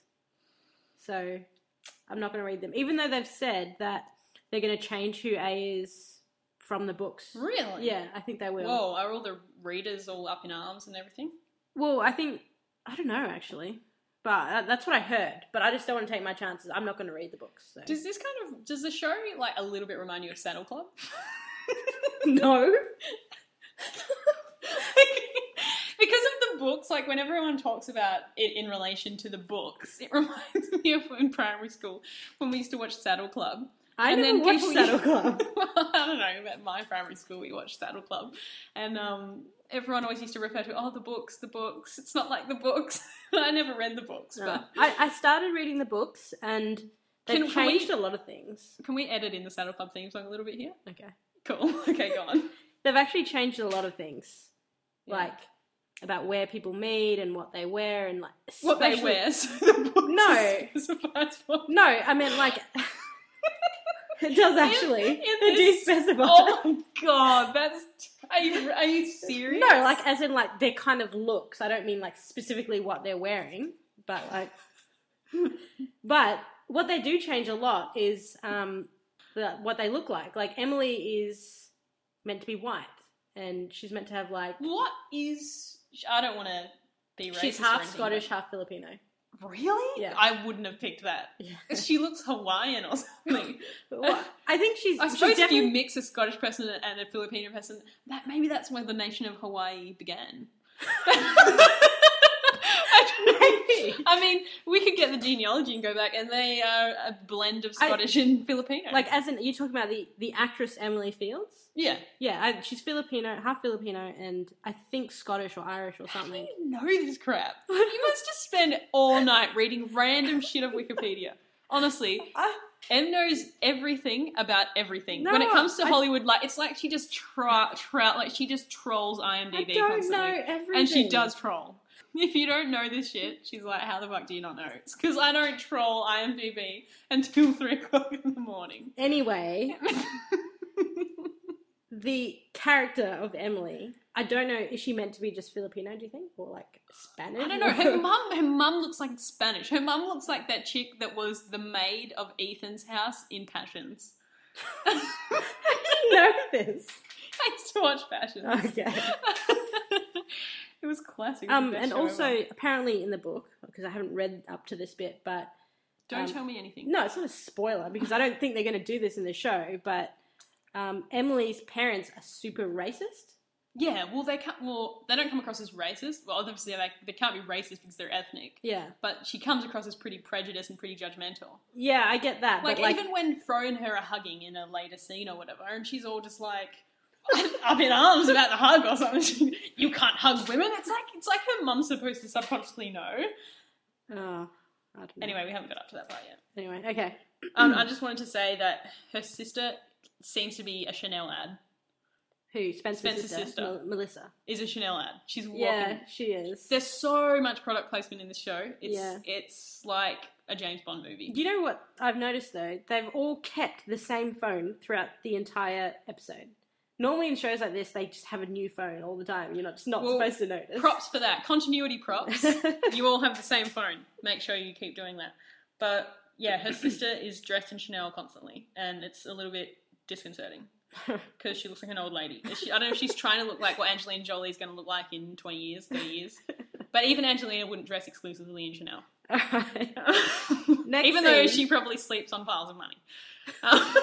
So I'm not going to read them, even though they've said that they're going to change who A is from the books. Really? Yeah, I think they will. Whoa, are all the readers all up in arms and everything? Well, I think, I don't know, actually. But uh, that's what I heard. But I just don't want to take my chances. I'm not going to read the books. So. Does this kind of, does the show like a little bit remind you of Saddle Club? No. Because of the books, like when everyone talks about it in relation to the books, it reminds me of in primary school when we used to watch Saddle Club. I And never then watched people- Saddle Club. Well, I don't know, at my primary school we watched Saddle Club, and um, everyone always used to refer to, oh, the books, the books. It's not like the books. I never read the books, No. but I, I started reading the books and they've Can- can we- changed a lot of things. can we edit in the Saddle Club theme song a little bit here? Okay. Cool. Okay, go on. They've actually changed a lot of things. Yeah. Like about where people meet and what they wear and like What they especially- wear. So the books No. specifies what- No, I mean like it does actually. in They do this- specify. Oh my god, that's. Are you, are you serious? No, like as in like their kind of looks. I don't mean like specifically what they're wearing, but like but what they do change a lot is um the, what they look like. Like Emily is meant to be white and she's meant to have like What is. I don't want to be racist. she's or half anything, Scottish, but- half Filipino. Really? Yeah. I wouldn't have picked that. Yeah. She looks Hawaiian or something. Well, I think she's I she's suppose if you definitely mix a Scottish person and a Filipino person, that maybe that's where the nation of Hawaii began. I don't know. Maybe. I mean, we could get the genealogy and go back, and they are a blend of I- Scottish and Filipino. like as in you're talking about the the actress Emily Fields. yeah. Yeah, I, she's Filipino, half Filipino, and I think Scottish or Irish or How do something. you know this crap? You must just spend all night reading random shit of Wikipedia. Honestly, I, Em knows everything about everything. No, when it comes to I- Hollywood, like it's like she just tra- tra- like she just trolls I IMDb don't constantly, know everything. and she does troll. If you don't know this shit, she's like, "How the fuck do you not know?" It's because I don't troll IMDb until three o'clock in the morning. Anyway, the character of Emily, I don't know, is she meant to be just Filipino, do you think? Or like Spanish? I don't know. Her mum, her mum looks like Spanish. Her mum looks like that chick that was the maid of Ethan's house in Passions. I didn't know this. I used to watch Passions. Okay. It was classic. Um, and also, apparently in the book, because I haven't read up to this bit, but... Don't um, tell me anything. No, it's not a spoiler, because I don't think they're going to do this in the show, but um, Emily's parents are super racist. Yeah, well, they can't, well, they don't come across as racist. Well, obviously, they, they can't be racist because they're ethnic. Yeah. But she comes across as pretty prejudiced and pretty judgmental. Yeah, I get that. Like, but like even when Fro and her are hugging in a later scene or whatever, and she's all just like... up in arms about the hug or something. You can't hug women. It's like it's like her mum's supposed to subconsciously know. Oh, I don't know. Anyway, we haven't got up to that part yet. Anyway, okay. Um, I just wanted to say that her sister seems to be a Chanel ad. Who? Spencer's, Spencer's sister, sister. Mel- Melissa. Is a Chanel ad. She's walking. Yeah, she is. There's so much product placement in this show. It's Yeah. it's like a James Bond movie. Do you know what I've noticed though? They've all kept the same phone throughout the entire episode. Normally in shows like this, they just have a new phone all the time. You're not just not Well, supposed to notice. Props for that. Continuity props. You all have the same phone. Make sure you keep doing that. But yeah, her sister is dressed in Chanel constantly, and it's a little bit disconcerting because she looks like an old lady. She, I don't know if she's trying to look like what Angelina Jolie is going to look like in twenty years, thirty years. But even Angelina wouldn't dress exclusively in Chanel. Alright. Next Even though scene. she probably sleeps on piles of money. Um,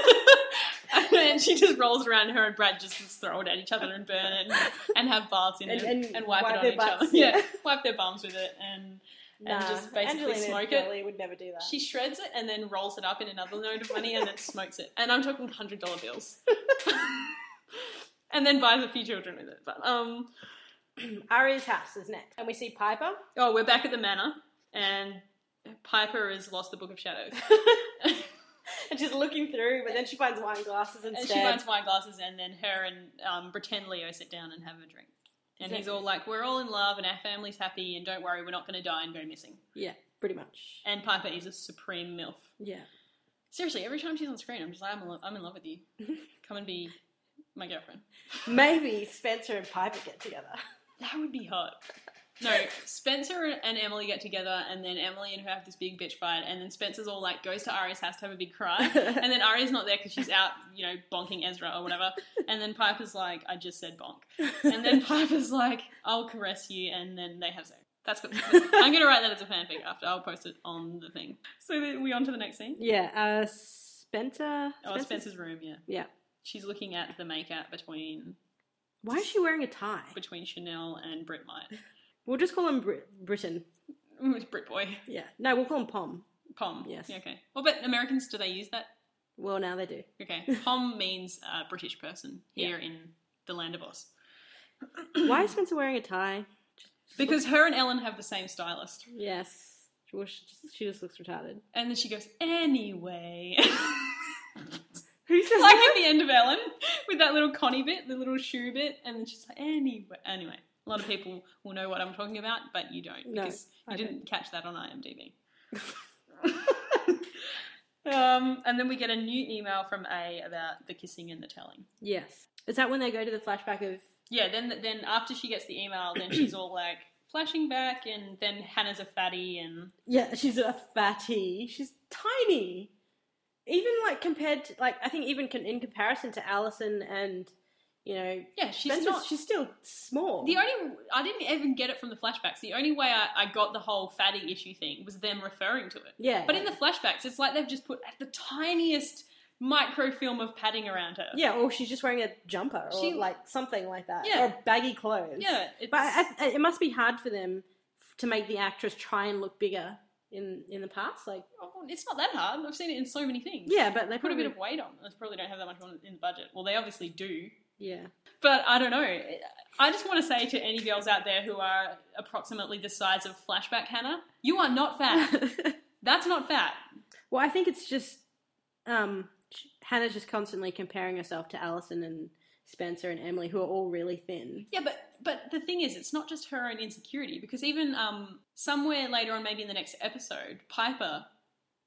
and she just rolls around, her and Brad just throw it at each other and burn it and, and have baths in And- it and and, wipe, wipe it on their each butts, other. Yeah, yeah. wipe their bums with it and and Nah, just basically Angelina smoke Jolie it. would never do that. She shreds it and then rolls it up in another note of money and then smokes it. And I'm talking one hundred dollar bills. And then buys a few children with it. But um, Arya's house is next. And we see Piper. oh, we're back at the manor and Piper has lost the Book of Shadows. And she's looking through, but then she finds wine glasses instead. And she finds wine glasses, and then her and um, pretend Leo sit down and have a drink. And he's all like, we're all in love, and our family's happy, and don't worry, we're not going to die and go missing. Yeah, pretty much. And Piper is a supreme MILF. Yeah. Seriously, every time she's on screen, I'm just like, I'm in love, I'm in love with you. Come and be my girlfriend. Maybe Spencer and Piper get together. That would be hot. No, Spencer and Emily get together, and then Emily and her have this big bitch fight, and then Spencer's all like, goes to Arya's house to have a big cry, and then Arya's not there because she's out, you know, bonking Ezra or whatever, and then Piper's like, I just said bonk. And then Piper's like, I'll caress you, and then they have sex. That's what I'm going to write that as a fanfic after. I'll post it on the thing. So then we on to the next scene? Yeah, uh, Spencer... Oh, Spencer's- Spencer's room, yeah. Yeah. She's looking at the makeout between Why is she wearing a tie? between Chanel and Brit Mite. We'll just call him Brit- Britain. Ooh, it's Brit Boy. Yeah. No, we'll call him Pom. Pom. Yes. Yeah, okay. Well, but Americans, do they use that? Well, now they do. Okay. Pom means uh, British person here in the land of Oz. Why is Spencer wearing a tie? Because her and Ellen have the same stylist. Yes. Well, she, just, she just looks retarded. And then she goes, anyway. Who says Like that? at the end of Ellen, with that little Connie bit, the little shoe bit, and then she's like, anyway. Anyway, a lot of people will know what I'm talking about, but you don't, No, because you I didn't catch that on I M D B. um, and then we get a new email from A about the kissing and the telling. Yes. Is that when they go to the flashback of... Yeah, then then after she gets the email, then she's all like flashing back, and then Hannah's a fatty, and Yeah, she's a fatty. She's tiny. Even, like, compared to... Like, I think even con- in comparison to Alison and, you know... yeah, she's Spencer, not. She's still small. The only I didn't even get it from the flashbacks. The only way I, I got the whole fatty issue thing was them referring to it. Yeah. But in the flashbacks, it's like they've just put the tiniest microfilm of padding around her. Yeah, or she's just wearing a jumper or, She- like, something like that. Yeah. Or baggy clothes. Yeah, it's, But I, I, it must be hard for them to make the actress try and look bigger in, in the past. Like, oh, it's not that hard. I've seen it in so many things. yeah, but they Put a probably... bit of weight on. They probably don't have that much on in the budget. Well, they obviously do. Yeah. But I don't know. I just want to say to any girls out there who are approximately the size of Flashback Hannah, you are not fat. That's not fat. Well, I think it's just... Um, Hannah's just constantly comparing herself to Alison and Spencer and Emily, who are all really thin. Yeah, but but the thing is, it's not just her own insecurity, because even um, somewhere later on, maybe in the next episode, Piper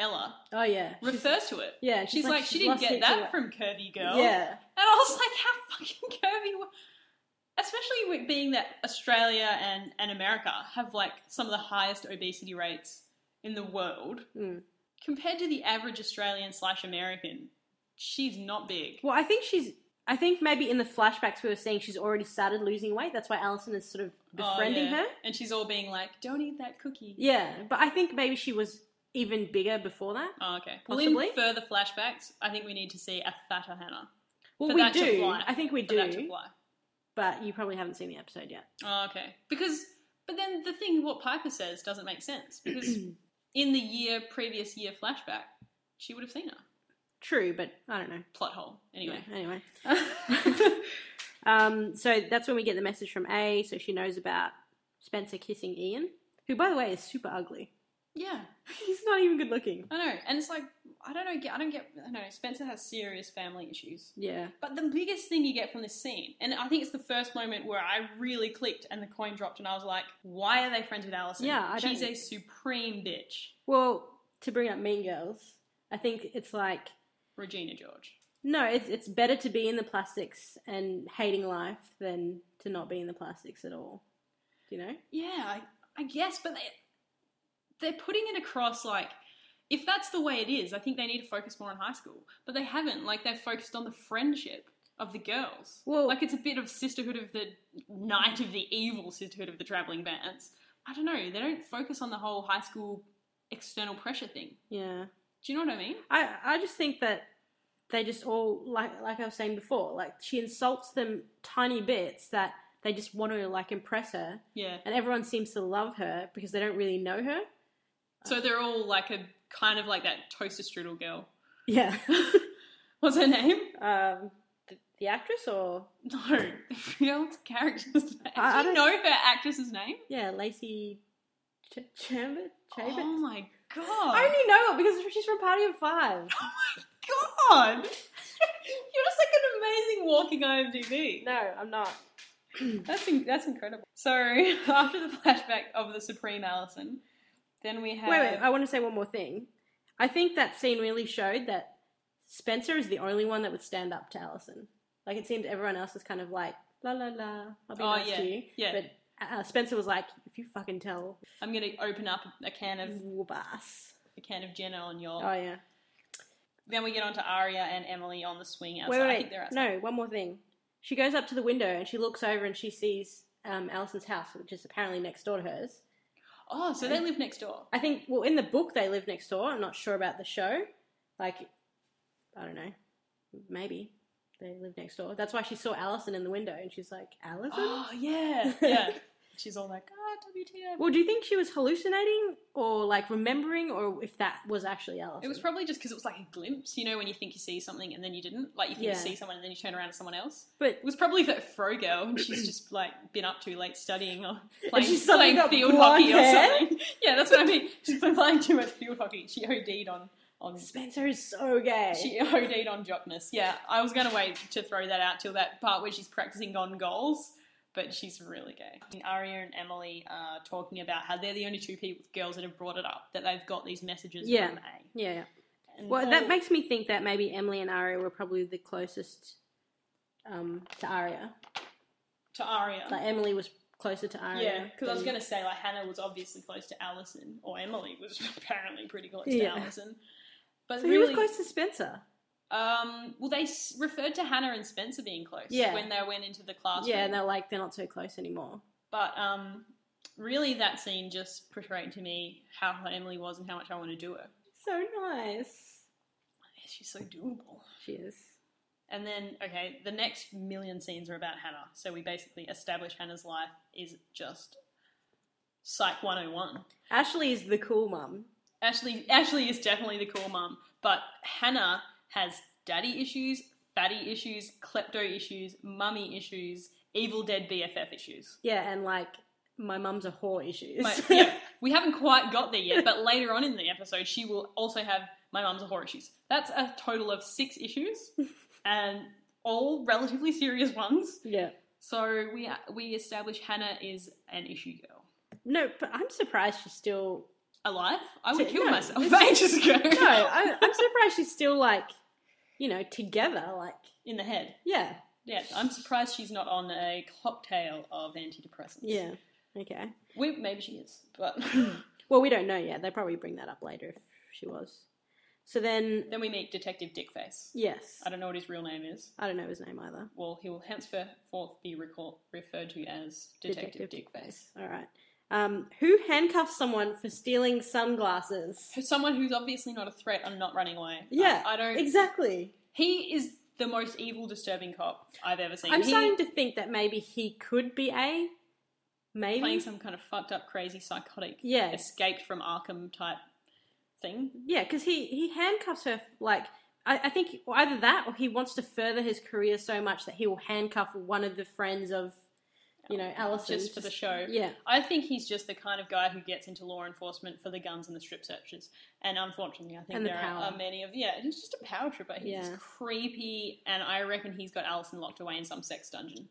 Ella, Oh yeah, she's, refers to it. yeah. She's, like, she didn't lost get heaps of that weight. from Curvy Girl. Yeah, And I was like, how fucking curvy. wa- Especially with being that Australia and, and America have like some of the highest obesity rates in the world. Mm. Compared to the average Australian slash American, she's not big. Well, I think she's. I think maybe in the flashbacks we were seeing she's already started losing weight. That's why Alison is sort of befriending Oh, yeah. her. And she's all being like, don't eat that cookie. Yeah, but I think maybe she was even bigger before that. Oh, okay. Well, Possibly. in further flashbacks, I think we need to see a fatter Hannah. Well, For we that to do. fly. I think we For that to do. fly. But you probably haven't seen the episode yet. Oh, okay. Because, but then the thing what Piper says doesn't make sense. Because in the year, previous year flashback, she would have seen her. True, but I don't know. Plot hole. Anyway. Yeah, anyway. um, so that's when we get the message from A. So she knows about Spencer kissing Ian, who, by the way, is super ugly. Yeah. He's not even good looking. I know. And it's like, I don't know, I don't get, I don't know, Spencer has serious family issues. Yeah. But the biggest thing you get from this scene, and I think it's the first moment where I really clicked and the coin dropped and I was like, why are they friends with Alison? Yeah, I She's don't- a supreme bitch. Well, to bring up Mean Girls, I think it's like, Regina George. no, it's it's better to be in the plastics and hating life than to not be in the plastics at all. Do you know? Yeah, I, I guess, but they, they're putting it across like, if that's the way it is, I think they need to focus more on high school. But they haven't. Like, they've focused on the friendship of the girls. Well- like, it's a bit of Sisterhood of the Night of the Evil Sisterhood of the Travelling Bands. I don't know. They don't focus on the whole high school external pressure thing. Yeah. Do you know what I mean? I, I just think that they just all, like like I was saying before, like she insults them tiny bits that they just want to like impress her, Yeah. and everyone seems to love her because they don't really know her. So they're all like a kind of like that toaster strudel girl. Yeah. What's her name? um, the, the actress or No, the real character's name. I- I Do you don't- know her actress's name? yeah, Lacey Ch- Chambers. Chambers? Oh my god! I only know it because she's from Party of Five. Oh my god! You're just like an amazing walking I M D B. No, I'm not. That's in- that's incredible. So after the flashback of the Supreme Alison, then we have. Wait, wait. I want to say one more thing. I think that scene really showed that Spencer is the only one that would stand up to Alison. Like, it seemed everyone else was kind of like, la la la, I'll be Oh, nice yeah, to you. yeah. But uh, Spencer was like, if you fucking tell, I'm gonna open up a can of Woobass. a can of Jenna on your. Oh, yeah. Then we get on to Aria and Emily on the swing outside. Wait, I wait, think they're wait. outside. No, one more thing. She goes up to the window and she looks over and she sees um, Alison's house, which is apparently next door to hers. Oh, so they live next door. I think, well, in the book they live next door. I'm not sure about the show. Like, I don't know. Maybe they live next door. That's why she saw Alison in the window and she's like, Alison? Oh yeah, yeah. She's all like, ah, W T F. Well, do you think she was hallucinating or like remembering, or if that was actually Alison? It was probably just because it was like a glimpse, you know, when you think you see something and then you didn't. Like, you think Yeah. you see someone and then you turn around to someone else. But It was probably that Fro girl, and she's just like been up too late studying or playing, she's suddenly playing got field blonde hockey hair? or something. Yeah, that's what I mean. She's been playing too much field hockey. She O D'd on on. Spencer is so gay. She O D'd on jockness. Yeah, I was gonna wait to throw that out till that part where she's practicing on goals, but she's really gay. And Aria and Emily are talking about how they're the only two people, girls that have brought it up, that they've got these messages Yeah. from A. yeah. yeah. And Well, all- that makes me think that maybe Emily and Aria were probably the closest um, to Aria. to Aria. Like Emily was closer to Aria. Yeah, because I was than- going to say, like, Hannah was obviously close to Alison, or Emily was apparently pretty close Yeah. to Alison. But So really, who was close to Spencer? um, well, they s- referred to Hannah and Spencer being close Yeah. when they went into the classroom. Yeah, and they're like, they're not so close anymore. But um, really, that scene just portrayed to me how hot Emily was and how much I want to do her. So nice. She's so doable. She is. And then, okay, the next million scenes are about Hannah. So we basically establish Hannah's life is just Psych one oh one. Ashley is the cool mum. Ashley, Ashley is definitely the cool mum, but Hannah has daddy issues, fatty issues, klepto issues, mummy issues, evil dead B F F issues. Yeah, and like, my mum's a whore issues. My, yeah, we haven't quite got there yet, but later on in the episode, she will also have my mum's a whore issues. That's a total of six issues, and all relatively serious ones. yeah. So we we establish Hannah is an issue girl. No, but I'm surprised she's still Alive? I would To- kill no, myself it's- ages ago. No, I, I'm surprised she's still, like, you know, together. Like, In the head. yeah. Yeah, I'm surprised she's not on a cocktail of antidepressants. Yeah. Okay. We, maybe she is, but... Well, we don't know yet. They probably bring that up later if she was. So then, Then we meet Detective Dickface. yes. I don't know what his real name is. I don't know his name either. Well, he will henceforth be recall- referred to as Detective, Dickface. All right. Um, who handcuffs someone for stealing sunglasses? For someone who's obviously not a threat and not running away. Yeah, I, I don't... exactly. He is the most evil, disturbing cop I've ever seen. I'm he, starting to think that maybe he could be A. Maybe. Playing some kind of fucked up, crazy, psychotic, Yeah. escaped from Arkham type thing. Yeah, because he, he handcuffs her, like, I, I think either that or he wants to further his career so much that he will handcuff one of the friends of, you know, Allison. Just for the show. Yeah. I think he's just the kind of guy who gets into law enforcement for the guns and the strip searches. And unfortunately, I think And the there power. are many of... Yeah, he's just a power tripper. He's Yeah. just creepy, and I reckon he's got Allison locked away in some sex dungeon.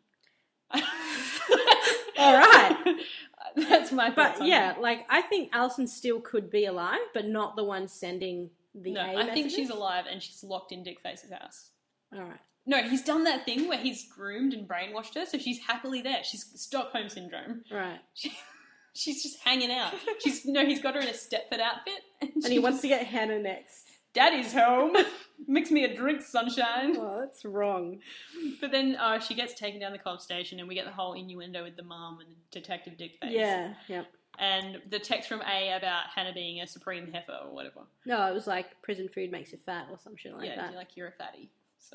All right. That's my thoughts But on yeah, him. like, I think Allison still could be alive, but not the one sending the No, A I think messages. she's alive and she's locked in Dickface's house. All right. No, he's done that thing where he's groomed and brainwashed her, so she's happily there. She's Stockholm Syndrome. Right. She, she's just hanging out. She's no, he's got her in a Stepford outfit. And, And she he wants just, to get Hannah next. Daddy's home. Mix me a drink, sunshine. Well, that's wrong. But then uh, she gets taken down the cop station, and we get the whole innuendo with the mum and Detective Dickface. Yeah, yep. And the text from A about Hannah being a supreme heifer or whatever. No, it was like prison food makes you fat or some shit like yeah, that. like you're a fatty. So,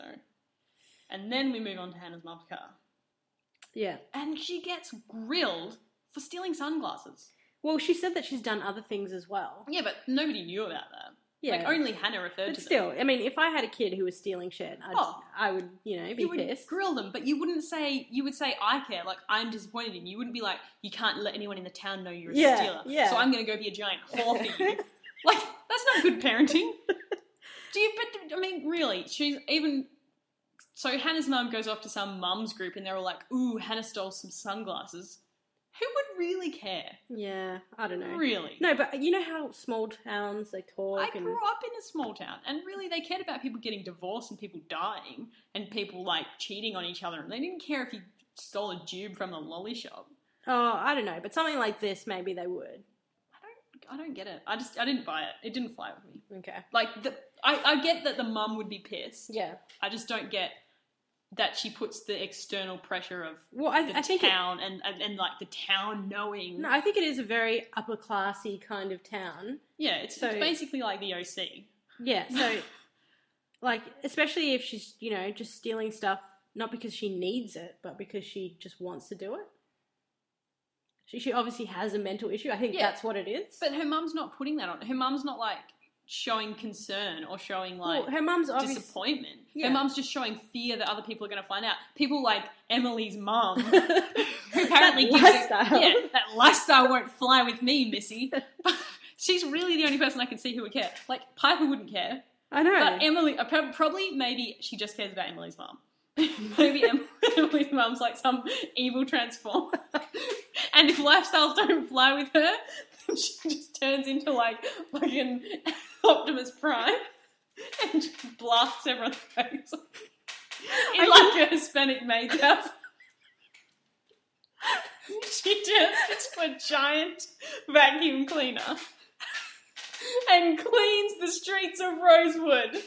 and then we move on to Hannah's mum's car, Yeah. and she gets grilled for stealing sunglasses. Well, she said that she's done other things as well. Yeah, but nobody knew about that. Yeah. Like, only Hannah referred But to still, them. I mean, if I had a kid who was stealing shit, I'd, Oh. I would, you know, be You would pissed. grill them, but you wouldn't say, you would say, I care, like, I'm disappointed in you. You wouldn't be like, you can't let anyone in the town know you're a Yeah, stealer, yeah. so I'm going to go be a giant whore for you. Like, that's not good parenting. Do you, but, I mean, really, she's even, so Hannah's mum goes off to some mum's group, and they're all like, ooh, Hannah stole some sunglasses. Who would really care? Yeah, I don't know. Really? No, but you know how small towns, they talk I and... grew up in a small town, and really they cared about people getting divorced and people dying and people, like, cheating on each other, and they didn't care if you stole a tube from the lolly shop. Oh, I don't know, but something like this, maybe they would. I don't, I don't get it. I just, I didn't buy it. It didn't fly with me. Okay. Like, the, I, I get that the mum would be pissed. Yeah. I just don't get that she puts the external pressure of Well, I, the I think... It, town and, and, and, like, the town knowing. no, I think it is a very upper-classy kind of town. Yeah, it's, So- it's basically like the O C. Yeah, so, like, especially if she's, you know, just stealing stuff, not because she needs it, but because she just wants to do it. She, she obviously has a mental issue. I think Yeah. that's what it is. But her mum's not putting that on. Her mum's not, like, showing concern or showing, like, well, her mum's obviously... disappointment. Yeah. Her mum's just showing fear that other people are going to find out. People like Emily's mum, who apparently That gives lifestyle. It, yeah, that lifestyle won't fly with me, Missy. But she's really the only person I can see who would care. Like, Piper wouldn't care. I know. But Emily, uh, prob- probably, maybe she just cares about Emily's mum. Maybe em- Emily's mum's like some evil transformer. And if lifestyles don't fly with her, then she just turns into like fucking Optimus Prime and just blasts everyone's face. In I like a Hispanic maid's house. She turns into a giant vacuum cleaner and cleans the streets of Rosewood.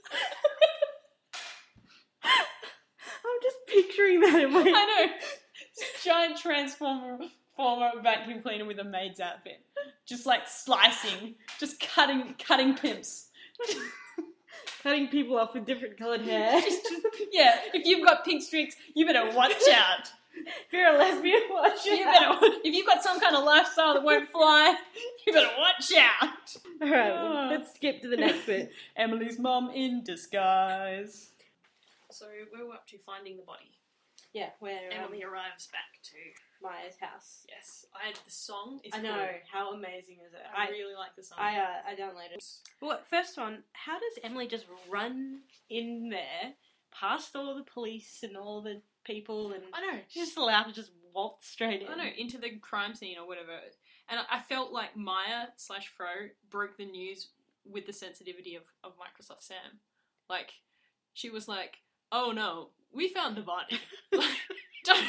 I'm just picturing that in my... I know. Giant transformer former vacuum cleaner with a maid's outfit. Just like slicing. Just cutting cutting pimps. Cutting people off with different coloured hair. Yeah, if you've got pink streaks, you better watch out. If you're a lesbian, watch You out. better, if you've got some kind of lifestyle that won't fly, you better watch out. Alright, well, let's skip to the next bit. Emily's mum in disguise. So we're up to finding the body. Yeah, where um, Emily arrives back to Maya's house. yes. I the song is I know, cool. how amazing is it? I, I really like the song. I uh, I downloaded it. Well, first one, how does Emily just run in there past all the police and all the people and I know. she's just allowed to just waltz straight in? I know, into the crime scene or whatever. And I felt like Maya slash Fro broke the news with the sensitivity of, of Microsoft Sam. Like, she was like, oh no, we found the body. Like, don't...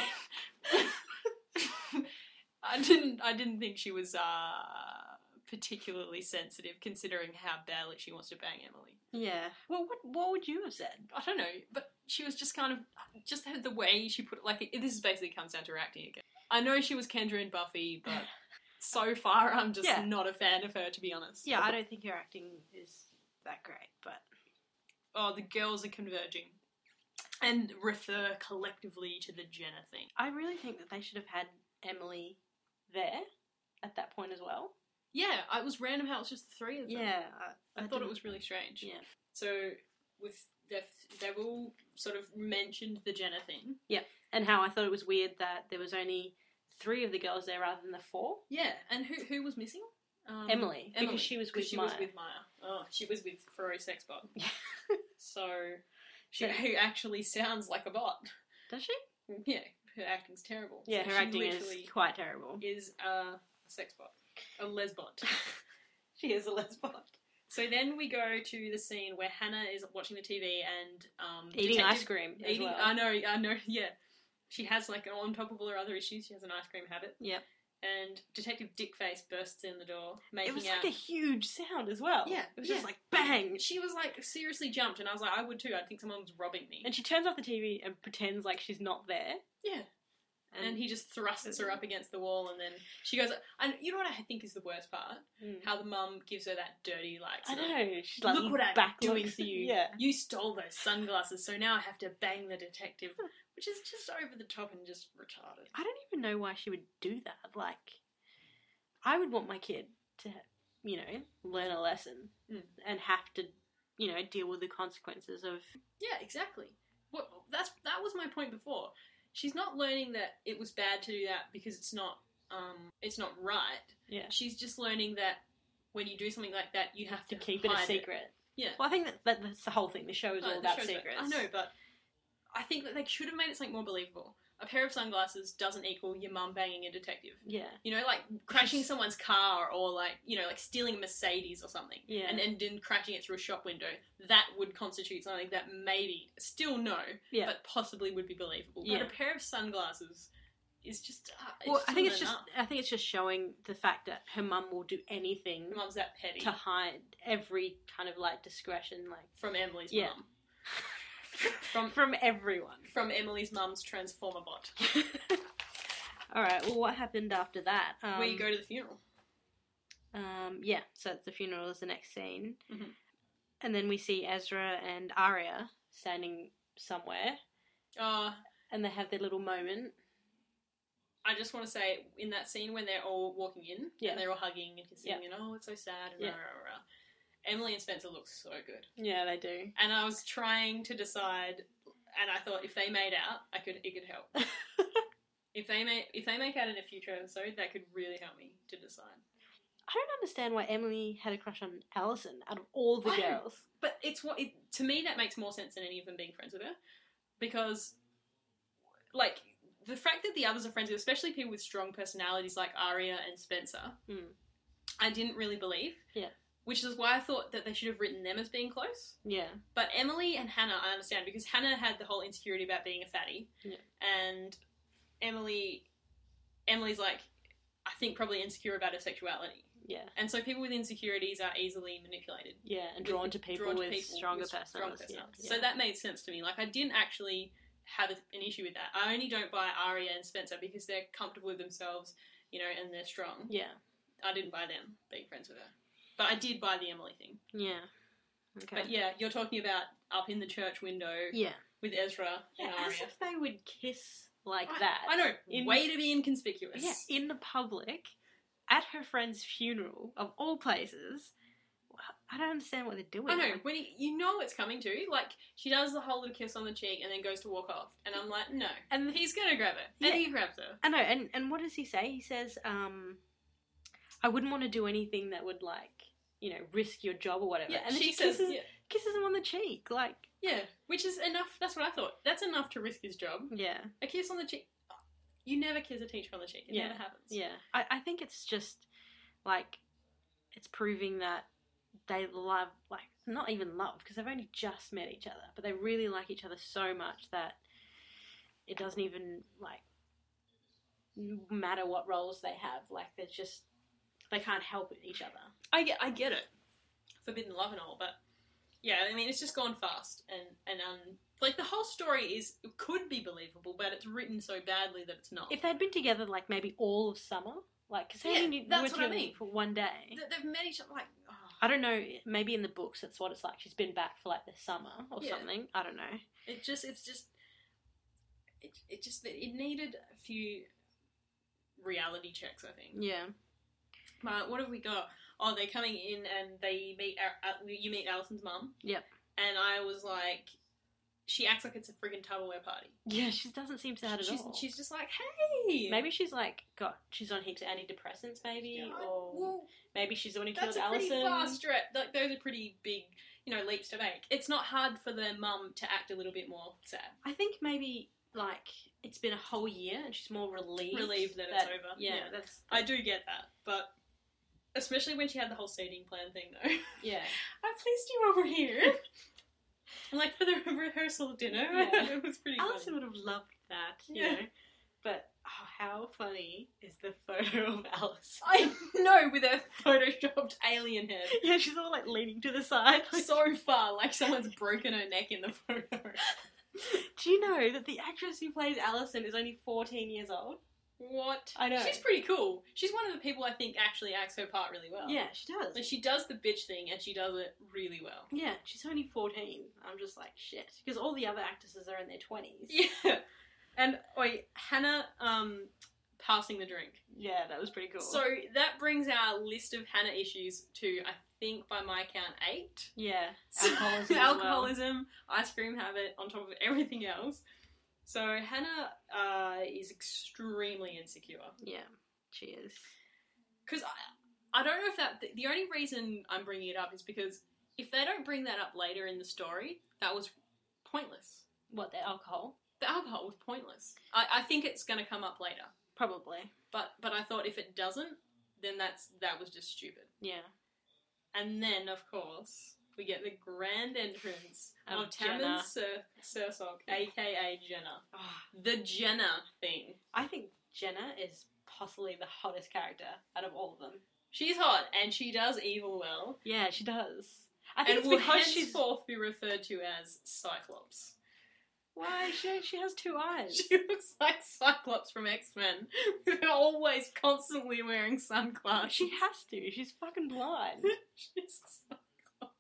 I didn't I didn't think she was uh, particularly sensitive, considering how badly she wants to bang Emily. Yeah. Well, what what would you have said? I don't know, but she was just kind of, just the way she put it, like, it, this basically comes down to her acting again. I know she was Kendra in Buffy, but so far I'm just Yeah. not a fan of her, to be honest. Yeah, I don't think her acting is that great, but... Oh, the girls are converging. And refer collectively to the Jenna thing. I really think that they should have had Emily there at that point as well. Yeah, it was random how it was just the three of them. Yeah. I, I thought it didn't- was really strange. Yeah. So, with they've, they've all sort of mentioned the Jenna thing. And how I thought it was weird that there was only three of the girls there rather than the four. Yeah, and who who was missing? Um, Emily, because she was with she Maya. was with Maya. Oh, she was with Furry Sex Bot. Yeah. So, she So- who actually sounds like a bot. Does she? Yeah, her acting's terrible. Yeah, So her she acting is literally quite terrible. is a sex bot, a lesbot. She is a lesbot. So then we go to the scene where Hannah is watching the T V and um, Eating Detective- ice cream as Eating, well. I know, I know. Yeah, she has, like, on top of all her other issues, she has an ice cream habit. Yep. And Detective Dickface bursts in the door, making It was out. like a huge sound as well. Yeah, It was yeah. just like bang. She was like seriously jumped, and I was like, I would too. I think someone was robbing me. And she turns off the T V and pretends like she's not there. yeah. And he just thrusts her up against the wall, and then she goes. And you know what I think is the worst part? Mm. How the mum gives her that dirty, like, I sort of, know. She's like, look what I'm back doing looks- for you. Yeah. You stole those sunglasses, so now I have to bang the detective, which is just over the top and just retarded. I don't even know why she would do that. Like, I would want my kid to, you know, learn a lesson Mm. and have to, you know, deal with the consequences of. Yeah, exactly. What that's that was my point before. She's not learning that it was bad to do that because it's not um it's not right. Yeah. She's just learning that when you do something like that, you have To to keep it a hide secret. Yeah. Well, I think that, that that's the whole thing. The show is No, all the about show's secrets. I know, but I think that they should have made it something more believable. A pair of sunglasses doesn't equal your mum banging a detective. Yeah. You know, like crashing someone's car or, like, you know, like stealing a Mercedes or something. Yeah. And, and then crashing it through a shop window. That would constitute something that maybe, still no, Yeah. but possibly would be believable. Yeah. But a pair of sunglasses is just... Uh, it's Well, just I think not it's just enough. I think it's just showing the fact that her mum will do anything Your mum's that petty. to hide every kind of like discretion, like From Emily's Yeah. mum. From, from everyone. from Emily's mum's Transformer bot. All right. Well, what happened after that? Um, Where you go to the funeral. Um, yeah. So the funeral is the next scene, Mhm. and then we see Ezra and Arya standing somewhere, Uh, and they have their little moment. I just want to say, in that scene when they're all walking in, Yeah. and they're all hugging and kissing, Yeah. and oh, it's so sad, and Yeah. rah, rah, rah. Emily and Spencer look so good. Yeah, they do. And I was trying to decide, and I thought if they made out, I could it could help. if they make if they make out in a future episode, that could really help me to decide. I don't understand why Emily had a crush on Allison out of all the I don't- girls. But it's what it, to me that makes more sense than any of them being friends with her, because, like, the fact that the others are friends with, especially people with strong personalities like Arya and Spencer, Mm. I didn't really believe. Yeah. Which is why I thought that they should have written them as being close. Yeah. But Emily and Hannah, I understand, because Hannah had the whole insecurity about being a fatty, Yeah. and Emily, Emily's like, I think probably insecure about her sexuality, Yeah. and so people with insecurities are easily manipulated, Yeah. And drawn to people drawn to with people stronger with strong personalities. personalities. Yeah. So that made sense to me. Like, I didn't actually have a, an issue with that. I only don't buy Arya and Spencer because they're comfortable with themselves, you know, and they're strong. Yeah. I didn't buy them being friends with her, but I did buy the Emily thing. Yeah. Okay. But yeah, you're talking about up in the church window Yeah. with Ezra Yeah, and as Arya. if they would kiss like I, that. I know. In- Way to be inconspicuous. Yeah, in the public, at her friend's funeral, of all places. I don't understand what they're doing. I know. Like, When he, you know it's coming to. Like, she does the whole little kiss on the cheek and then goes to walk off. And I'm like, no. and the, He's gonna grab her. Yeah. And he grabs her. I know, and, and what does he say? He says, um, I wouldn't want to do anything that would, like, you know, risk your job or whatever. Yeah, and then she she, says, kisses, yeah. kisses him on the cheek. Like, Yeah. Which is enough. That's what I thought. That's enough to risk his job. yeah. A kiss on the cheek. You never kiss a teacher on the cheek. It Yeah. never happens. Yeah. I, I think it's just, like, it's proving that they love, like, not even love, because they've only just met each other, but they really like each other so much that it doesn't even, like, matter what roles they have. Like, there's just, they can't help each other. I get, I get it. Forbidden love and all, but yeah, I mean, it's just gone fast, and, and um, like, the whole story is, it could be believable, but it's written so badly that it's not. If they'd been together, like, maybe all of summer, like, because they Yeah, only that's were what I together mean. for one day. Th- They've met each other, like, oh. I don't know, maybe in the books that's what it's like. She's been back for, like, the summer or Yeah. something. I don't know. It just, it's just, it, it just, it needed a few reality checks, I think. Yeah. But what have we got? Oh, they're coming in and they meet, Al- you meet Alison's mum. Yep. And I was like, she acts like it's a friggin' Tupperware party. Yeah, she doesn't seem sad at she's, all. She's just like, hey! Maybe she's, like, got, she's on heaps of antidepressants, maybe, Yeah, I- or well, maybe she's the one who that's killed a pretty Alison. far stretch. Like, those are pretty big, you know, leaps to make. It's not hard for the mum to act a little bit more sad. I think maybe, like, it's been a whole year and she's more relieved. Relieved that it's over. Yeah, Yeah. that's... I do get that, but especially when she had the whole seating plan thing, though. Yeah. I placed you over here. Like, for the rehearsal dinner. Yeah. It was pretty Alison funny. would have loved that, you Yeah. know. But oh, how funny is the photo of Alison? I know, with her photoshopped alien head. Yeah, she's all, like, leaning to the side. Like, So far, like someone's broken her neck in the photo. do you know that the actress who plays Alison is only fourteen years old? What? I know. She's pretty cool. She's one of the people I think actually acts her part really well. Yeah, she does. Like, she does the bitch thing, and she does it really well. Yeah, she's only fourteen. I'm just like, shit. Because all the other actresses are in their twenties. Yeah. And, wait, Hannah, um, passing the drink. Yeah, that was pretty cool. So, that brings our list of Hannah issues to, I think, by my count, eight. yeah, So- alcoholism. as well. alcoholism, ice cream habit, on top of everything else. So, Hannah uh, is extremely insecure. Yeah, she is. Because I, I don't know if that... The, the only reason I'm bringing it up is because if they don't bring that up later in the story, that was pointless. What, the alcohol? The alcohol was pointless. I, I think it's going to come up later. Probably. But but I thought if it doesn't, then that's that was just stupid. Yeah. And then, of course, we get the grand entrance Of of Jenna. Tammin Sur- Sursok, a k a. Jenna. The Jenna thing. I think Jenna is possibly the hottest character out of all of them. She's hot, and she does evil well. Yeah, she does. I think And it's will because she's... henceforth be referred to as Cyclops. Why? She, she has two eyes. She looks like Cyclops from X-Men. They're always constantly wearing sunglasses. She has to. She's fucking blind. She's Cyclops.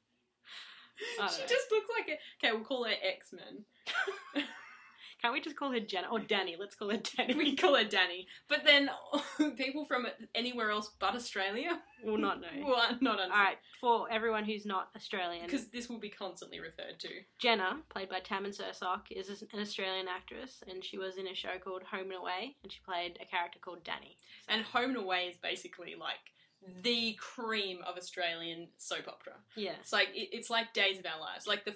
I She don't know. just looks like it. Okay, we'll call her X-Men. Can't we just call her Jenna? Or Danny. Let's call her Danny. We can call her Danny. But then people from anywhere else but Australia will not know. will not understand. Alright, for everyone who's not Australian, Because this will be constantly referred to. Jenna, played by Tammin Sursok, is an Australian actress, and she was in a show called Home and Away, and she played a character called Danny. And Home and Away is basically like the cream of Australian soap opera. Yeah. It's like it, it's like Days of Our Lives. Like the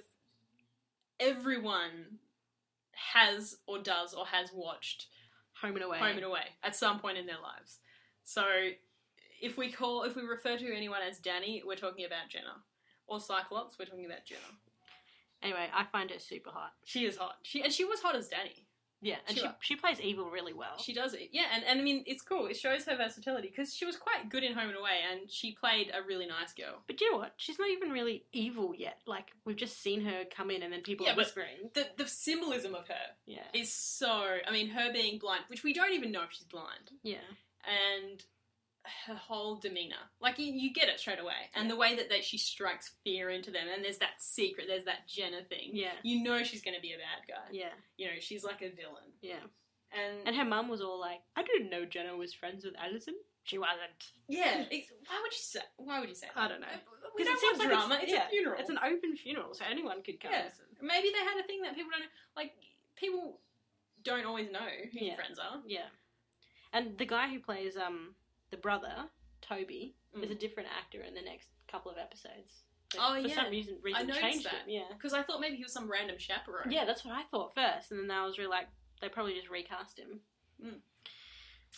everyone has or does or has watched Home and Away. Home and Away at some point in their lives. So if we call if we refer to anyone as Danny, we're talking about Jenna. Or Cyclops, we're talking about Jenna. Anyway, I find her super hot. She is hot. She and she was hot as Danny. Yeah, and She she, wa- she plays evil really well. She does it. Yeah, and, and I mean it's cool. It shows her versatility because she was quite good in Home and Away and she played a really nice girl. But you know what? She's not even really evil yet. Like, we've just seen her come in and then people Yeah, are but- whispering. The the symbolism of her Yeah. is so I mean her being blind, which we don't even know if she's blind. Yeah. And her whole demeanour. Like, you, you get it straight away. And the way that, that she strikes fear into them, and there's that secret, there's that Jenna thing. Yeah. You know she's going to be a bad guy. Yeah. You know, she's like a villain. Yeah. And, And her mum was all like, I didn't know Jenna was friends with Alison. She wasn't. yeah, it's, why would you say Why would you say that? I don't know. We 'Cause don't it seems want like drama. It's, yeah, a funeral. It's an open funeral, so anyone could come. Yeah. Listen. Maybe they had a thing that people don't... Like, people don't always know who Yeah. your friends are. Yeah. And the guy who plays um the brother, Toby, Mm. is a different actor in the next couple of episodes. Oh, For yeah. some reason, reason noticed changed that. him. Yeah. Because I thought maybe he was some random chaperone. Yeah, that's what I thought first, and then I was really like, they probably just recast him. Mm.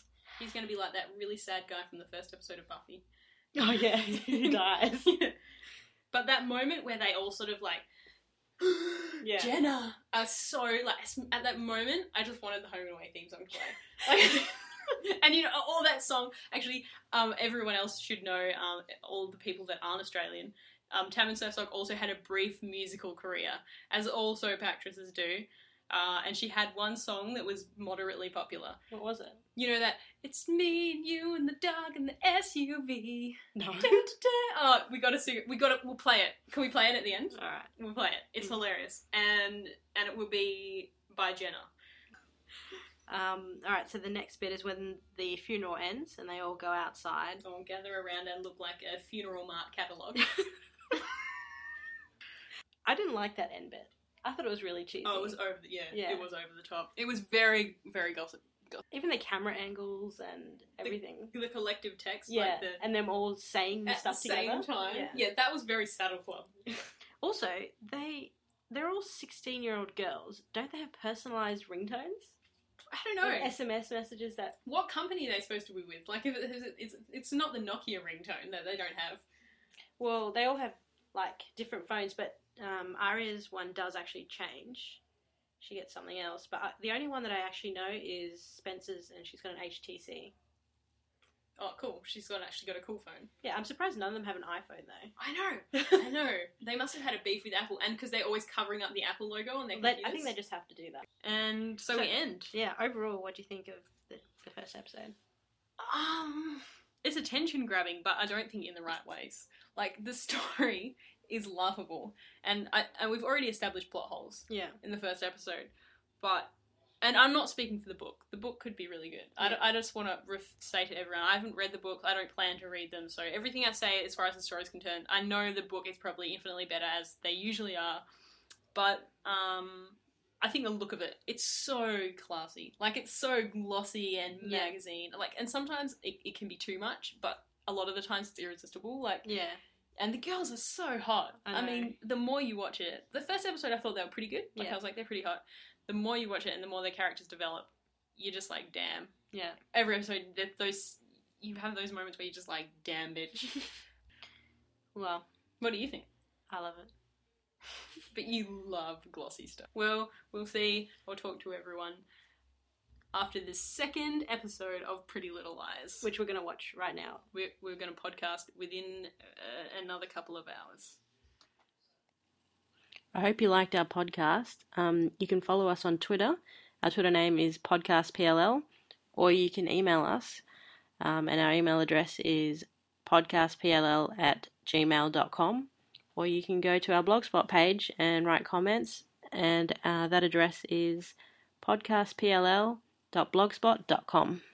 He's going to be like that really sad guy from the first episode of Buffy. Oh yeah, he dies. Yeah. But that moment where they all sort of like, Yeah. Jenna, are so like at that moment, I just wanted the Home and Away theme song to play. Like, and you know, all that song. Actually, um, everyone else should know. Um, all the people that aren't Australian. Um, Tammin Sursok also had a brief musical career, as all soap actresses do. Uh, and she had one song that was moderately popular. What was it? You know that, it's me and you and the dog and the S U V. No. Da, da, da. Oh, we gotta sing it. We gotta, we'll play it. Can we play it at the end? Alright. We'll play it. It's Mm. hilarious. And and it will be by Jenna. Um, alright, so the next bit is when the funeral ends and they all go outside. Or gather around and look like a funeral mart catalogue. I didn't like that end bit. I thought it was really cheesy. Oh, it was over the, yeah, Yeah. it was over the top. It was very, very gossip. Even the camera angles and everything. The collective text, yeah, like the... and them all saying At stuff the together. same time. Yeah. Yeah, that was very Saddle Club. Also, they they're all sixteen-year-old girls. Don't they have personalised ringtones? I don't know. Like S M S messages that... What company are they supposed to be with? Like, if it, it's, it's not the Nokia ringtone that they don't have. Well, they all have, like, different phones, but um, Arya's one does actually change. She gets something else. But I, the only one that I actually know is Spencer's, and she's got an H T C. Oh, cool. She's got actually got a cool phone. Yeah, I'm surprised none of them have an iPhone, though. I know. I know. They must have had a beef with Apple, and because they're always covering up the Apple logo on their They, computers. I think they just have to do that. And so, So- we end. Yeah, overall, what do you think of the, the first episode? Um, it's attention grabbing, but I don't think in the right ways. Like, the story is laughable, and I and we've already established plot holes Yeah. in the first episode, but and I'm not speaking for the book. The book could be really good. I, Yeah. I just want to ref- say to everyone, I haven't read the book. I don't plan to read them. So everything I say as far as the story is concerned, I know the book is probably infinitely better, as they usually are. But um, I think the look of it, it's so classy. Like, it's so glossy and Yeah. magazine. Like, and sometimes it, it can be too much, but a lot of the times it's irresistible. Like, Yeah. and the girls are so hot. I I, know. mean, the more you watch it, the first episode I thought they were pretty good. Like, Yeah. I was like, they're pretty hot. The more you watch it and the more their characters develop, you're just like, damn. Yeah. Every episode, that those you have those moments where you're just like, damn, bitch. Well, What do you think? I love it. But you love glossy stuff. Well, we'll see. I'll talk to everyone after the second episode of Pretty Little Lies. Which we're going to watch right now. we're, we're going to podcast within uh, another couple of hours. I hope you liked our podcast. Um, you can follow us on Twitter. Our Twitter name is Podcast P L L, or you can email us, um, and our email address is podcastpll at gmail dot com, or you can go to our Blogspot page and write comments, and uh, that address is podcastpll dot blogspot dot com.